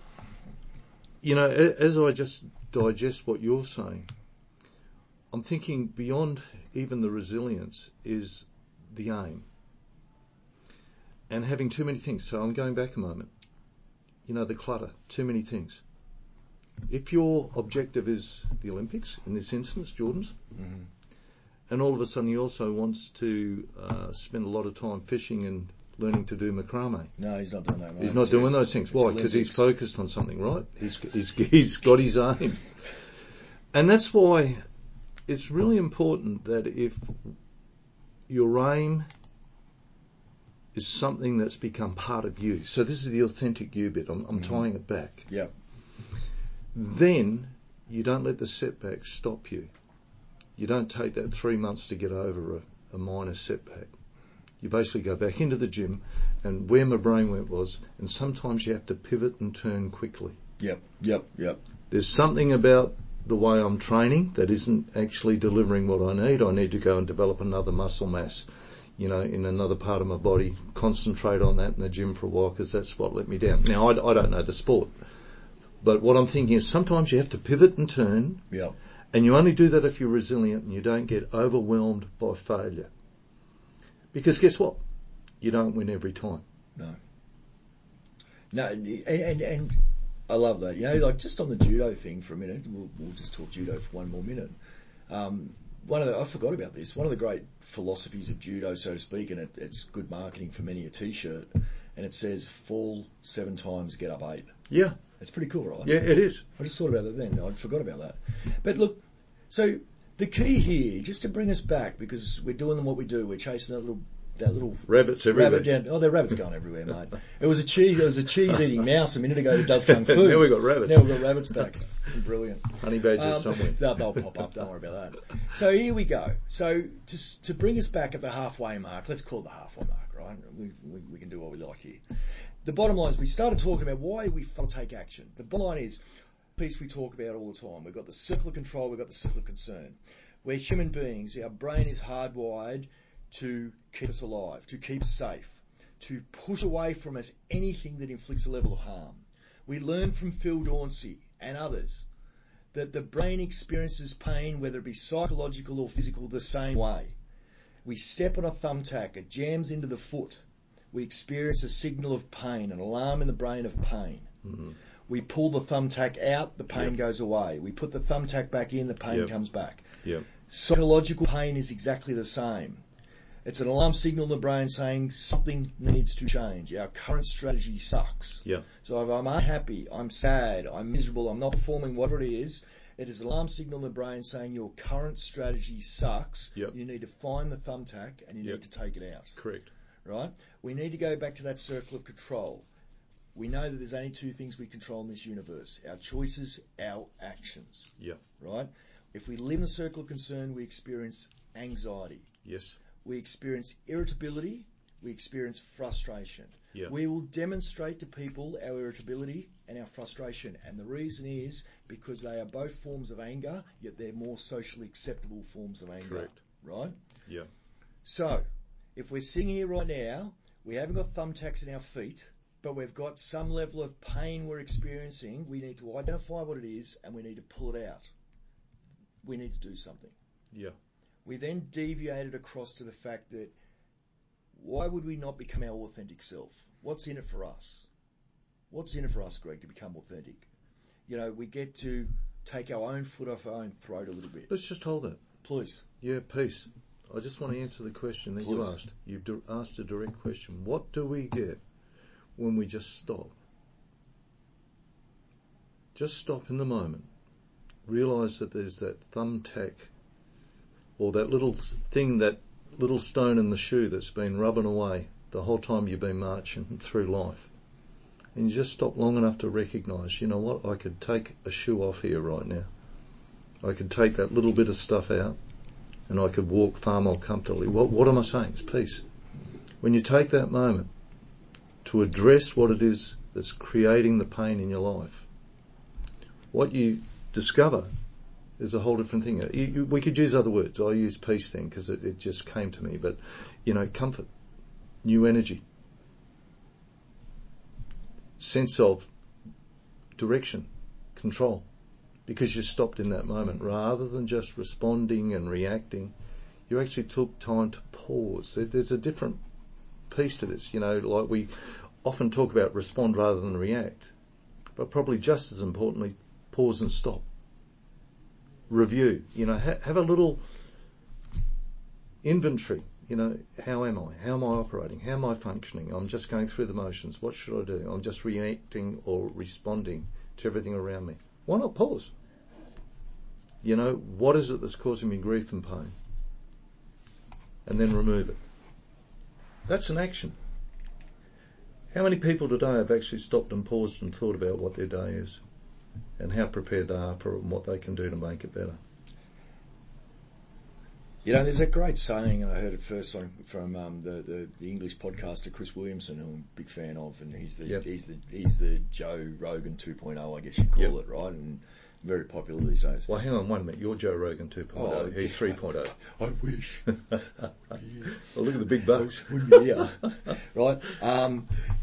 you know, a- as I just digest what you're saying, I'm thinking beyond even the resilience is the aim. And having too many things. So I'm going back a moment. You know, the clutter, too many things. If your objective is the Olympics, in this instance, Jordan's, Mm-hmm. and all of a sudden he also wants to uh, spend a lot of time fishing and learning to do macrame. No, he's not doing that. mate. He's not It's- doing it's- those things. it's Why? Because he's Olympics. focused on something, right? He's, he's, he's got his aim. And that's why it's really important that if your aim is something that's become part of you. So this is the authentic you bit. I'm, I'm mm-hmm. tying it back. Yeah. Then you don't let the setbacks stop you. You don't take that three months to get over a, a minor setback. You basically go back into the gym, and where my brain went was, and sometimes you have to pivot and turn quickly. Yep, yep, yep. There's something about the way I'm training that isn't actually delivering what I need. I need to go and develop another muscle mass, you know, in another part of my body, concentrate on that in the gym for a while, because that's what let me down. Now, I, I don't know the sport, but what I'm thinking is sometimes you have to pivot and turn, yep. and you only do that if you're resilient and you don't get overwhelmed by failure. Because guess what? You don't win every time. No. No, and, and, and I love that. You know, like just on the judo thing for a minute, we'll, we'll just talk judo for one more minute. Um, one of the, I forgot about this. One of the great philosophies of judo, so to speak, and it, it's good marketing for many a T-shirt, and it says fall seven times, get up eight. Yeah. It's pretty cool, right? Yeah, it is. I just thought about that then. I forgot about that. But look, so the key here, just to bring us back, because we're doing what we do, we're chasing that little that little rabbits everywhere. Rabbit down. Oh, there are rabbits going everywhere, mate. It was a cheese. It was a cheese-eating mouse a minute ago that does kung fu. Now we've got rabbits. Now we've got rabbits back. Brilliant. Honey badgers um, somewhere. They'll, they'll pop up. Don't worry about that. So here we go. So to to bring us back at the halfway mark, let's call it the halfway mark, right? We we, we can do what we like here. The bottom line is we started talking about why we fail to take action. The bottom line is a piece we talk about all the time. We've got the circle of control. We've got the circle of concern. We're human beings. Our brain is hardwired to keep us alive, to keep us safe, to push away from us anything that inflicts a level of harm. We learn from Phil Dauncey and others that the brain experiences pain, whether it be psychological or physical, the same way. We step on a thumbtack, it jams into the foot. We experience a signal of pain, an alarm in the brain of pain. Mm-hmm. We pull the thumbtack out, the pain yep. goes away. We put the thumbtack back in, the pain yep. comes back. Yep. Psychological pain is exactly the same. It's an alarm signal in the brain saying something needs to change. Our current strategy sucks. Yeah. So if I'm unhappy, I'm sad, I'm miserable, I'm not performing, whatever it is, it is an alarm signal in the brain saying your current strategy sucks. Yep. You need to find the thumbtack and you yep. need to take it out. Correct. Right? We need to go back to that circle of control. We know that there's only two things we control in this universe, our choices, our actions. Yeah. Right? If we live in the circle of concern, we experience anxiety. Yes. We experience irritability, we experience frustration. Yeah. We will demonstrate to people our irritability and our frustration, and the reason is because they are both forms of anger, yet they're more socially acceptable forms of anger. Correct. Right? Yeah. So, if we're sitting here right now, we haven't got thumbtacks in our feet, but we've got some level of pain we're experiencing, we need to identify what it is and we need to pull it out. We need to do something. Yeah. We then deviated across to the fact that why would we not become our authentic self? What's in it for us? What's in it for us, Greg, to become authentic? You know, we get to take our own foot off our own throat a little bit. Let's just hold that. Please. Yeah, peace. I just want to answer the question that Please. you asked. You've d- asked a direct question. What do we get when we just stop? Just stop in the moment. Realise that there's that thumbtack or that little thing, that little stone in the shoe that's been rubbing away the whole time you've been marching through life. And you just stop long enough to recognise, you know what, I could take a shoe off here right now. I could take that little bit of stuff out and I could walk far more comfortably. What, what am I saying? It's peace. When you take that moment to address what it is that's creating the pain in your life, what you discover is a whole different thing. You, you, we could use other words. I use peace then because it, it just came to me. But, you know, comfort, new energy, sense of direction, control, because you stopped in that moment. Rather than just responding and reacting, you actually took time to pause. There, there's a different piece to this. You know, like we often talk about respond rather than react, but probably just as importantly, pause and stop. Review, you know, ha- have a little inventory, you know, how am I? How am I operating? How am I functioning? I'm just going through the motions. What should I do? I'm just reacting or responding to everything around me. Why not pause? You know, what is it that's causing me grief and pain? And then remove it. That's an action. How many people today have actually stopped and paused and thought about what their day is and how prepared they are for it and what they can do to make it better? You know, there's a great saying, and I heard it first on, from um, the, the the English podcaster Chris Williamson, who I'm a big fan of, and he's the Yep. he's the he's the Joe Rogan two point oh, I guess you'd call Yep. it, right? And very popular these days. Well, hang on one minute. You're Joe Rogan two point oh. Oh, He's three point oh. I wish. Well, look at the big bucks. Wouldn't you? Yeah. Right. Um,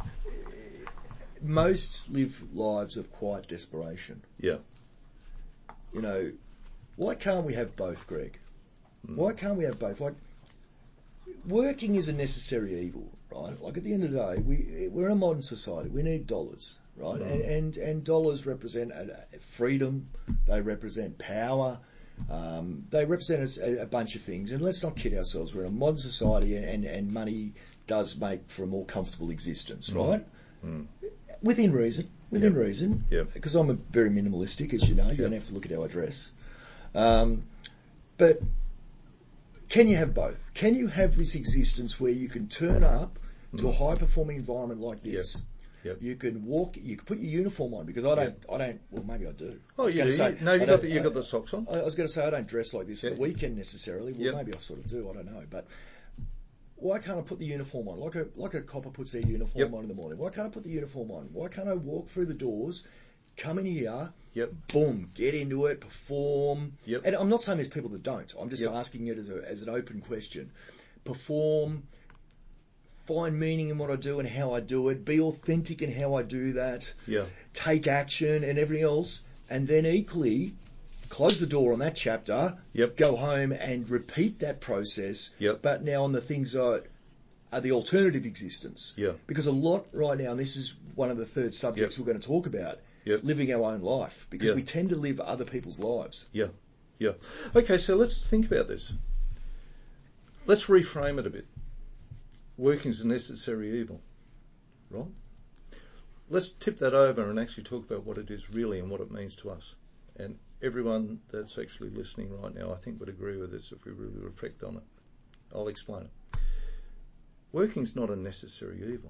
most live lives of quiet desperation. Yeah. You know, why can't we have both, Greg? Why can't we have both? Like, working is a necessary evil, right? Like, at the end of the day, we, we're in a modern society. We need dollars, right? Mm. And, and and dollars represent a, a freedom. They represent power. Um, they represent a, a bunch of things. And let's not kid ourselves. We're in a modern society, and, and money does make for a more comfortable existence, Mm. right? Mm. Within reason. Within Yep. reason. Yep. Because I'm a very minimalistic, as you know. You Yep. don't have to look at how I dress. Um, but can you have both? Can you have this existence where you can turn up to a Mm. high-performing environment like this? Yep. You can walk. You can put your uniform on, because I don't. I don't. Well, maybe I do. I Oh, was you gonna do. say, no, I you got don't- the, you I- got the socks on. I, I was going to say I don't dress like this for Yeah. the weekend necessarily. Well, Yep. maybe I sort of do. I don't know. But why can't I put the uniform on? Like a like a copper puts their uniform Yep. on in the morning. Why can't I put the uniform on? Why can't I walk through the doors, come in here, Yep. boom, get into it, perform? Yep. And I'm not saying there's people that don't. I'm just Yep. asking it as a as an open question. Perform. Find meaning in what I do and how I do it. Be authentic in how I do that. Yeah. Take action and everything else, and then equally close the door on that chapter. Yep. Go home and repeat that process. Yep. But now on the things that are the alternative existence. Yeah. Because a lot right now, and this is one of the third subjects Yep. we're going to talk about. Yep. Living our own life, because Yeah. we tend to live other people's lives. Yeah. Yeah. Okay, so let's think about this. Let's reframe it a bit. Working is a necessary evil, right? Let's tip that over and actually talk about what it is really and what it means to us. And everyone that's actually listening right now, I think, would agree with this if we really reflect on it. I'll explain it. Working's not a necessary evil.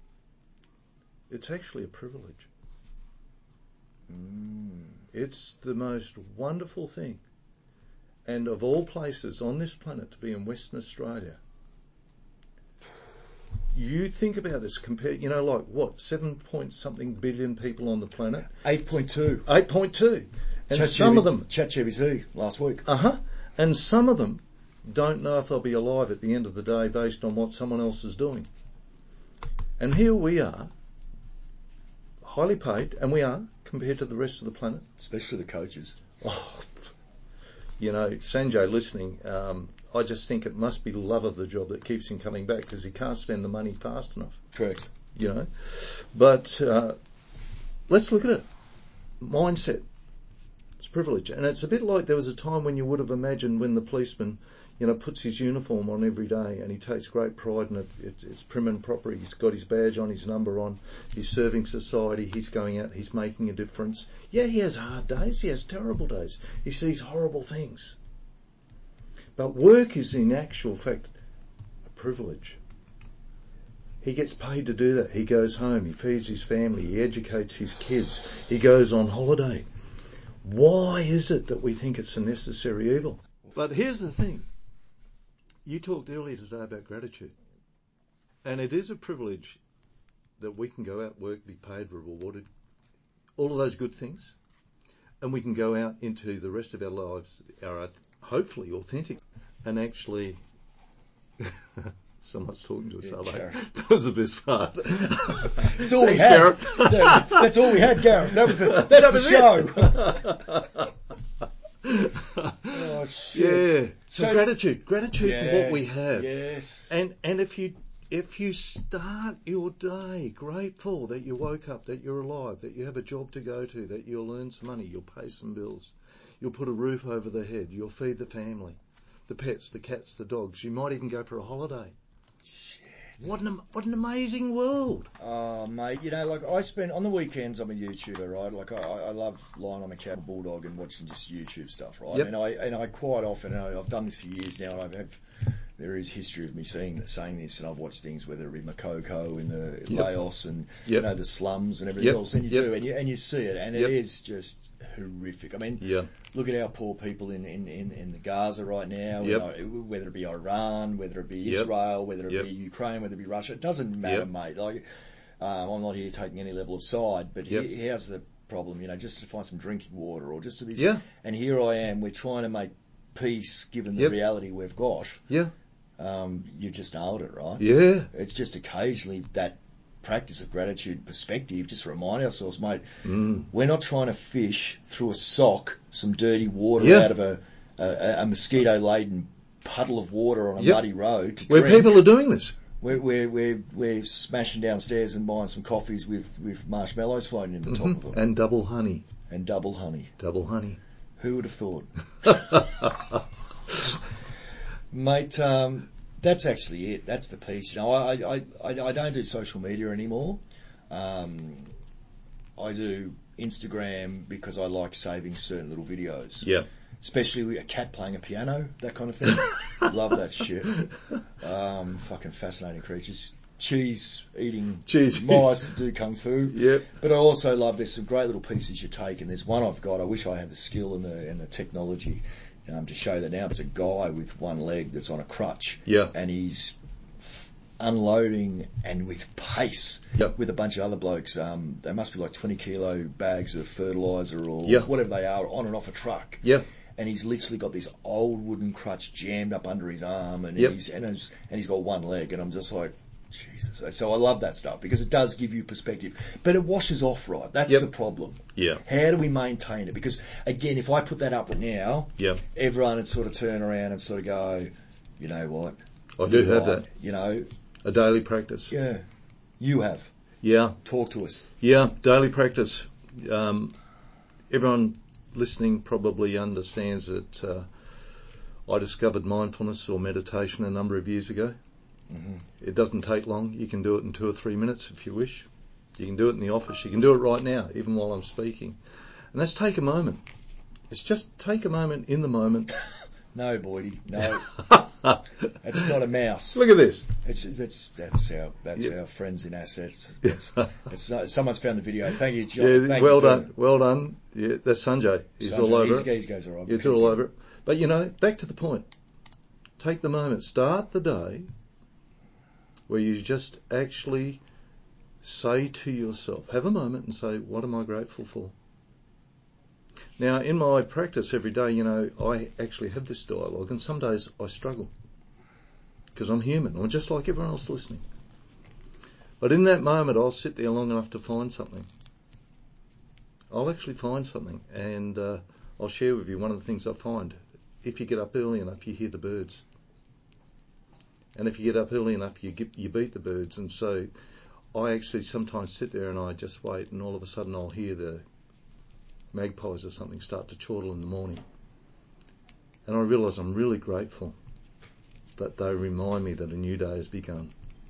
It's actually a privilege. Mm. It's the most wonderful thing. And of all places on this planet to be in Western Australia, you think about this, compare, you know, like what, seven point something billion people on the planet? eight point two. eight point two. And Chat some of them, ChatGPT last week. uh-huh, and some of them don't know if they'll be alive at the end of the day based on what someone else is doing. And here we are, highly paid, and we are, compared to the rest of the planet. Especially the coaches. Oh, you know, Sanjay listening, um, I just think it must be love of the job that keeps him coming back, because he can't spend the money fast enough, Correct. you know. But uh, let's look at it. Mindset. It's privilege. And it's a bit like there was a time when you would have imagined when the policeman, you know, puts his uniform on every day and he takes great pride in it. It's, it's prim and proper. He's got his badge on, his number on. He's serving society. He's going out. He's making a difference. Yeah, he has hard days. He has terrible days. He sees horrible things. But work is in actual fact a privilege. He gets paid to do that. He goes home. He feeds his family. He educates his kids. He goes on holiday. Why is it that we think it's a necessary evil? But here's the thing. You talked earlier today about gratitude. And it is a privilege that we can go out, work, be paid, rewarded, all of those good things. And we can go out into the rest of our lives, our hopefully authentic, and actually... Someone's talking to us, Yeah, are they? Gareth. That was the best part. That's all Thanks, we had. Gareth. No, that's all we had, Gareth. That was the, that's That the was show. Oh shit. Yeah. So, So- gratitude, gratitude for what we Yes, have. Yes. And and if you if you start your day grateful that you woke up, that you're alive, that you have a job to go to, that you'll earn some money, you'll pay some bills, you'll put a roof over the head, you'll feed the family, the pets, the cats, the dogs. You might even go for a holiday. Shit. What an am- what an amazing world. Oh, mate, you know, like I spend on the weekends. I'm a YouTuber, right? Like I, I love lying on my couch, bulldog, and watching just YouTube stuff, right? Yep. And I and I quite often, and I've done this for years now, and I've had there is history of me seeing saying this, and I've watched things, whether it be Makoko in the Yep. Laos and Yep. you know the slums and everything Yep. else, and you Yep. do, and you and you see it, and Yep. it is just horrific. I mean, Yeah. look at our poor people in, in, in, in the Gaza right now, Yep. you know, whether it be Iran, whether it be Yep. Israel, whether it Yep. be Ukraine, whether it be Russia. It doesn't matter, Yep. mate. Like, um, I'm not here taking any level of side, but Yep. he, here's the problem, you know, just to find some drinking water or just to this. Yeah. And here I am, we're trying to make peace given the Yep. reality we've got. Yeah. Um, you just nailed it, right? Yeah. It's just occasionally that practice of gratitude perspective, just to remind ourselves, mate, Mm. we're not trying to fish through a sock some dirty water Yeah. out of a, a, a mosquito-laden puddle of water on a Yep. muddy road to Where drink. people are doing this. We're, we're, we're, we're smashing downstairs and buying some coffees with, with marshmallows floating in the top of Mhm. them. And double honey. And double honey. Double honey. Who would have thought? Mate, um, that's actually it. That's the piece. You know, I, I, I, I don't do social media anymore. Um, I do Instagram because I like saving certain little videos. Yeah. Especially with a cat playing a piano, that kind of thing. Love that shit. Um, fucking fascinating creatures. Cheese eating Cheese. mice that do kung fu. Yep. But I also love, there's some great little pieces you take, and there's one I've got. I wish I had the skill and the and the technology um, to show that now. It's a guy with one leg that's on a crutch, Yeah. and he's unloading and with pace Yep. with a bunch of other blokes. Um, they must be like twenty kilo bags of fertiliser or Yeah. whatever they are on and off a truck. Yeah. And he's literally got this old wooden crutch jammed up under his arm, and Yep. he's and he's, and he's got one leg, and I'm just like, Jesus. So I love that stuff because it does give you perspective, but it washes off, right? That's Yep. the problem. Yeah. How do we maintain it? Because again, if I put that up now, Yeah. everyone would sort of turn around and sort of go, you know what? I do You're have right. that. You know, A daily practice. yeah, you have. Yeah. Talk to us. Yeah. Daily practice. Um, everyone listening probably understands that uh, I discovered mindfulness or meditation a number of years ago. Mm-hmm. It doesn't take long. You can do it in two or three minutes if you wish. You can do it in the office. You can do it right now, even while I'm speaking. And that's take a moment. It's just take a moment in the moment. No, Boydie, no. It's not a mouse. Look at this. It's that's that's our that's Yeah. our friends in assets. That's, it's not, someone's found the video. Thank you, John. Yeah, Thank well you, done. John. Well done. Yeah, that's Sanjay. He's Sanjay, all over he's, it. He goes all right. It's all over it. But you know, back to the point. Take the moment. Start the day where you just actually say to yourself, have a moment and say, what am I grateful for? Now, in my practice every day, you know, I actually have this dialogue, and some days I struggle because I'm human. I'm just like everyone else listening. But in that moment, I'll sit there long enough to find something. I'll actually find something, and uh, I'll share with you one of the things I find. If you get up early enough, you hear the birds. And if you get up early enough, you get, you beat the birds. And so I actually sometimes sit there and I just wait, and all of a sudden I'll hear the magpies or something start to chortle in the morning. And I realise I'm really grateful that they remind me that a new day has begun,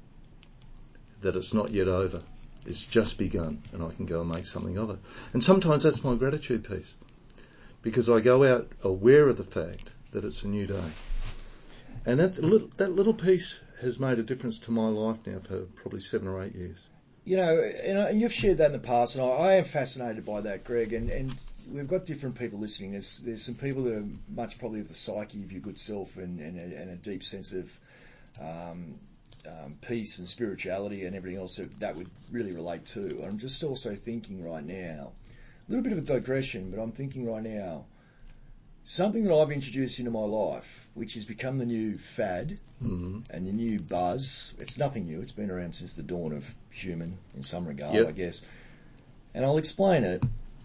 that it's not yet over, it's just begun, and I can go and make something of it. And sometimes that's my gratitude piece, because I go out aware of the fact that it's a new day. And that little, that little piece has made a difference to my life now for probably seven or eight years. You know, and, and you've shared that in the past, and I, I am fascinated by that, Greg. And, and we've got different people listening. There's there's some people that are much probably of the psyche of your good self and, and, a, and a deep sense of um, um, peace and spirituality and everything else that, that would really relate to. I'm just also thinking right now, a little bit of a digression, but I'm thinking right now, something that I've introduced into my life, which has become the new fad Mm-hmm. and the new buzz. It's nothing new. It's been around since the dawn of human, in some regard, Yep. I guess. And I'll explain it.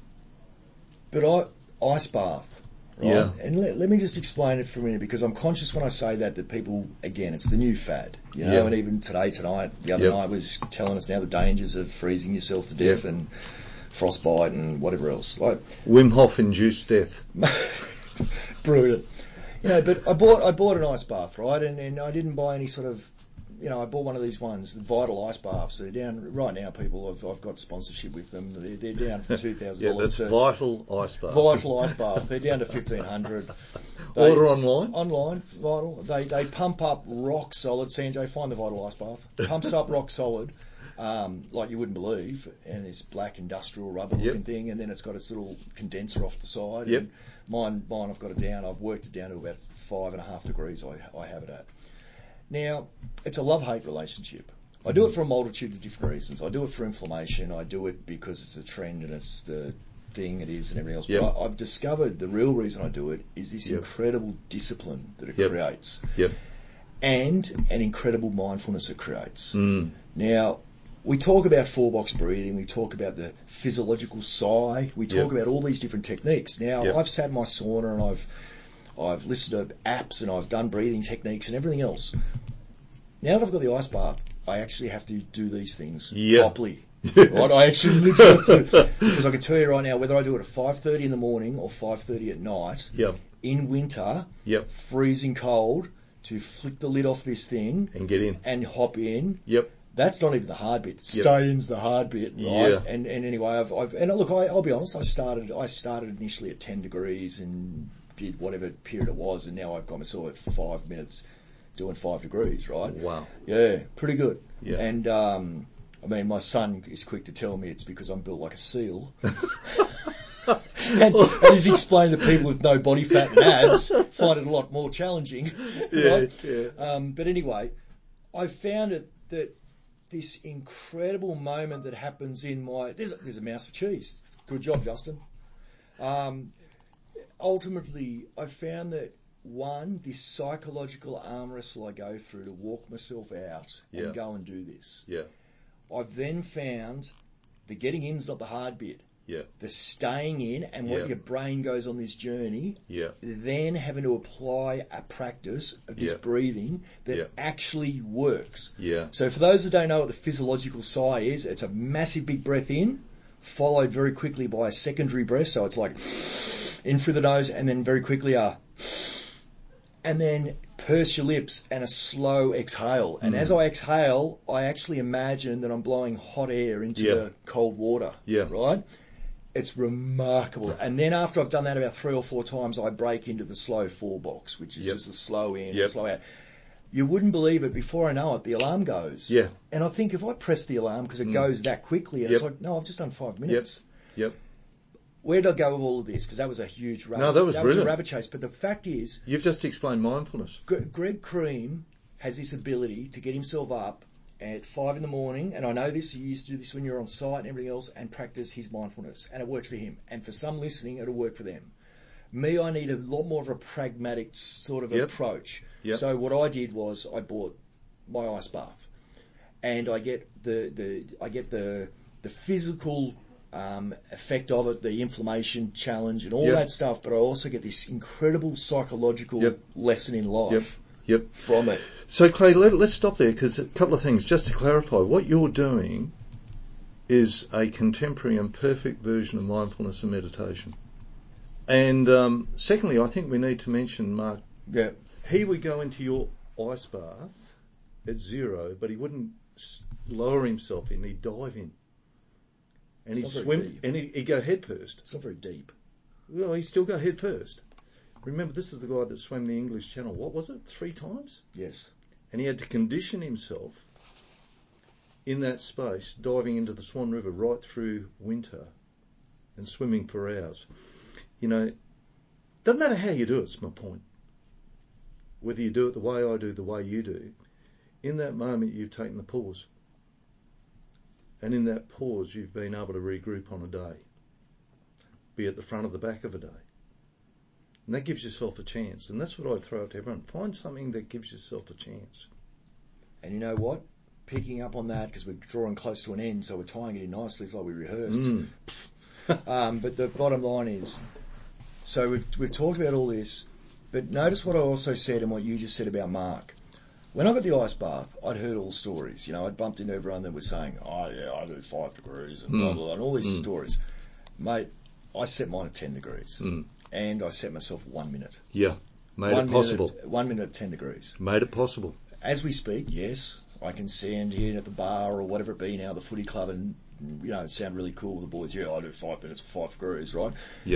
But I, ice bath, right? Yeah. And let, let me just explain it for a minute, because I'm conscious when I say that that people, again, it's the new fad, you know. Yeah. And even today, tonight, the other Yep. night was telling us now the dangers of freezing yourself to death Yep. and frostbite and whatever else. Like, Wim Hof induced death. brilliant. You know, but I bought I bought an ice bath, right? And, and I didn't buy any sort of, you know, I bought one of these ones, the Vital ice baths. They're down right now. People, I've I've got sponsorship with them. They're, they're down from two thousand Yeah, dollars that's to Vital Ice Bath. Vital ice bath. They're down to fifteen hundred. They, Order online? Online, Vital. They they pump up rock solid. Sanjay, find the Vital Ice Bath. Pumps up rock solid, um, like you wouldn't believe. And this black industrial rubber Yep. looking thing. And then it's got its little condenser off the side. Yep. And mine, mine, I've got it down. I've worked it down to about five and a half degrees. I, I have it at. Now, it's a love-hate relationship. I do it for a multitude of different reasons. I do it for inflammation. I do it because it's a trend and it's the thing it is and everything else. Yep. But I, I've discovered the real reason I do it is this Yep. incredible discipline that it Yep. creates Yep. and an incredible mindfulness it creates. Mm. Now, we talk about four-box breathing. We talk about the physiological sigh. We talk Yep. about all these different techniques. Now, Yep. I've sat in my sauna and I've I've listened to apps and I've done breathing techniques and everything else. Now that I've got the ice bath, I actually have to do these things Yeah. properly. Right? I actually literally have to, because I can tell you right now, whether I do it at five thirty in the morning or five thirty at night, Yep. in winter, Yep. freezing cold, to flick the lid off this thing And get in. and hop in, Yep. that's not even the hard bit. Yep. Staying's the hard bit, right? Yeah. And and anyway, I've, I've and look, I, I'll be honest. I started I started initially at ten degrees and did whatever period it was, and now I've got myself at five minutes doing five degrees, right? Wow. Yeah, pretty good. Yeah. And um, I mean, my son is quick to tell me it's because I'm built like a seal. and, and he's explained that people with no body fat and abs find it a lot more challenging. Yeah, right? yeah. Um, but anyway, I found it that this incredible moment that happens in my there's a, there's a mouse for cheese. Good job, Justin. Um, ultimately, I found that one, this psychological arm wrestle I go through to walk myself out Yeah. and go and do this. Yeah. I've then found the getting in's not the hard bit. Yeah. The staying in and what Yeah. your brain goes on this journey, Yeah. then having to apply a practice of this Yeah. breathing that Yeah. actually works. Yeah. So for those that don't know what the physiological sigh is, it's a massive big breath in, followed very quickly by a secondary breath. So it's like in through the nose and then very quickly a, and then purse your lips and a slow exhale. And Mm. as I exhale, I actually imagine that I'm blowing hot air into Yeah. the cold water. Yeah. Right? It's remarkable. And then after I've done that about three or four times, I break into the slow four box, which is Yep. just a slow in, Yep. slow out. You wouldn't believe it. Before I know it, the alarm goes. Yeah. And I think if I press the alarm because it Mm. goes that quickly, and Yep. it's like, no, I've just done five minutes. Yep. Where did I go with all of this? Because that was a huge rabbit. No, that was a brilliant. rabbit chase. But the fact is, You've just explained mindfulness. Gre- Greg Cream has this ability to get himself up at five in the morning, and I know this, he used to do this when you're on site and everything else, and practice his mindfulness, and it works for him. And for some listening, it'll work for them. Me, I need a lot more of a pragmatic sort of Yep. approach. Yep. So what I did was I bought my ice bath, and I get the, the I get the the physical um, effect of it, the inflammation challenge, and all Yep. that stuff. But I also get this incredible psychological Yep. lesson in life Yep. Yep. from it. So, Clay, let, let's stop there because a couple of things. Just to clarify, what you're doing is a contemporary and perfect version of mindfulness and meditation. And um, secondly, I think we need to mention, Mark, Yeah. he would go into your ice bath at zero, but he wouldn't s- lower himself in, he'd dive in. And he'd It's not very swim, deep. and he'd, he'd go head first. It's not very deep. Well, he'd still go head first. Remember, this is the guy that swam the English Channel, what was it, three times? Yes. And he had to condition himself in that space, diving into the Swan River right through winter and swimming for hours. You know, doesn't matter how you do it, it's my point. Whether you do it the way I do, the way you do, in that moment you've taken the pause. And in that pause you've been able to regroup on a day, be at the front or the back of a day. And that gives yourself a chance. And that's what I throw out to everyone. Find something that gives yourself a chance. And you know what? Picking up on that, because we're drawing close to an end, so we're tying it in nicely. It's like we rehearsed. Mm. um, but the bottom line is, so we've, we've talked about all this, but notice what I also said and what you just said about Mark. When I got the ice bath, I'd heard all the stories. You know, I'd bumped into everyone that was saying, oh, yeah, I do five degrees and blah, Mm. blah, blah, and all these Mm. stories. Mate, I set mine at ten degrees. Mm. And I set myself one minute. Yeah, made one it possible. Minute at, one minute at ten degrees. Made it possible. As we speak, yes, I can stand here at the bar or whatever it be now, the footy club, and, you know, it sound really cool with the boys. Yeah, I do five minutes for five degrees, right? Yeah.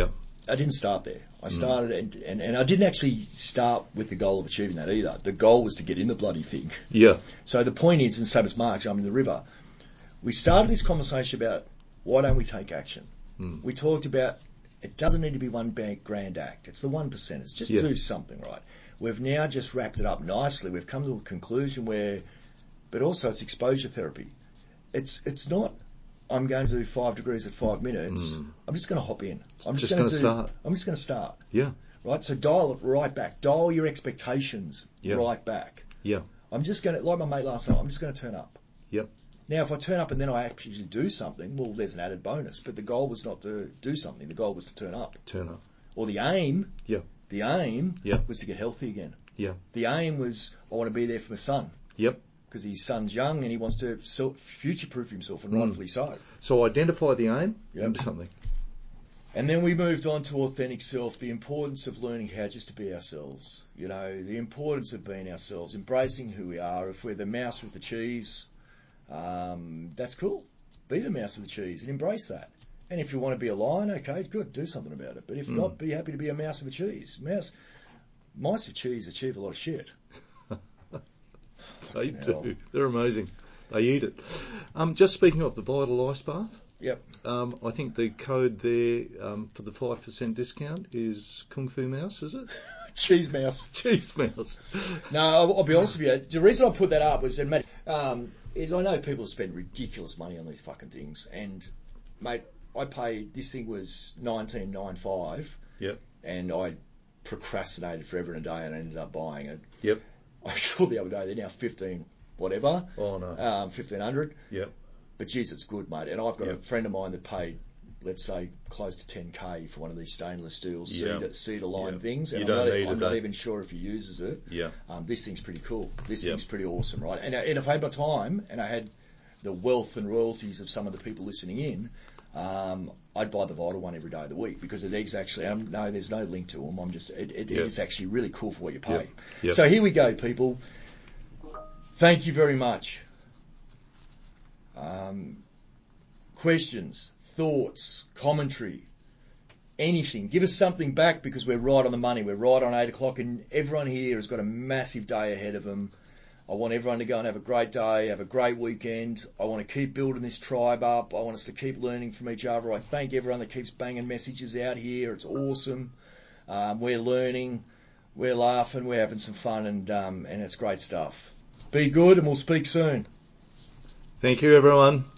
I didn't start there. I started, and, and, and I didn't actually start with the goal of achieving that either. The goal was to get in the bloody thing. Yeah. So the point is, and same as Mark jumping in the river, we started this conversation about why don't we take action? Mm. We talked about it doesn't need to be one big grand act. It's the one percenters. Just Yeah. do something, right? We've now just wrapped it up nicely. We've come to a conclusion where, but also it's exposure therapy. It's it's not. I'm going to do five degrees at five minutes. Mm. I'm just going to hop in. I'm just, Just going gonna to do. start. I'm just going to start. Yeah. Right. So dial it right back. Dial your expectations Yeah. right back. Yeah. I'm just going to, like my mate last night. I'm just going to turn up. Yep. Now, if I turn up and then I actually do something, well, there's an added bonus. But the goal was not to do something. The goal was to turn up. Turn up. Or the aim. Yeah. The aim Yeah. was to get healthy again. Yeah. The aim was I want to be there for my son. Yep. Because his son's young and he wants to future-proof himself, and Mm. rightfully so. So identify the aim Yep. and do something. And then we moved on to authentic self, the importance of learning how just to be ourselves. You know, the importance of being ourselves, embracing who we are. If we're the mouse with the cheese, um, that's cool. Be the mouse with the cheese and embrace that. And if you want to be a lion, okay, good, do something about it. But if Mm. not, be happy to be a mouse with a cheese. Mouse, mice with cheese achieve a lot of shit. They Fucking hell. do. They're amazing. They eat it. Um, just speaking of the Vital Ice Bath, Yep. um, I think the code there um, for the five percent discount is Kung Fu Mouse, is it? Cheese mouse. Cheese Mouse. No, I'll, I'll be honest with you. The reason I put that up was, and mate, um, is I know people spend ridiculous money on these fucking things, and mate, I paid, this thing was nineteen ninety-five, Yep. and I procrastinated forever and a day, and I ended up buying it. Yep. I saw the other day they're now fifteen whatever, Oh, no. um, fifteen hundred. Yep. But geez, it's good, mate. And I've got Yep. a friend of mine that paid, let's say, close to ten K for one of these stainless steel Yeah. cedar, cedar line Yeah. things. You And don't I'm, not, need I'm it, not eh? even sure if he uses it. Yeah. Um, this thing's pretty cool. This Yep. thing's pretty awesome, right? And, uh, and if I had my time and I had the wealth and royalties of some of the people listening in, um, I'd buy the Vital one every day of the week, because it is actually, um, no, there's no link to them. I'm just, it, it Yep. is actually really cool for what you pay. Yep. Yep. So here we go, people. Thank you very much. Um, questions, thoughts, commentary, anything. Give us something back, because we're right on the money. We're right on eight o'clock, and everyone here has got a massive day ahead of them. I want everyone to go and have a great day, have a great weekend. I want to keep building this tribe up. I want us to keep learning from each other. I thank everyone that keeps banging messages out here. It's awesome. Um, we're learning, we're laughing, we're having some fun, and um, and it's great stuff. Be good, and we'll speak soon. Thank you, everyone.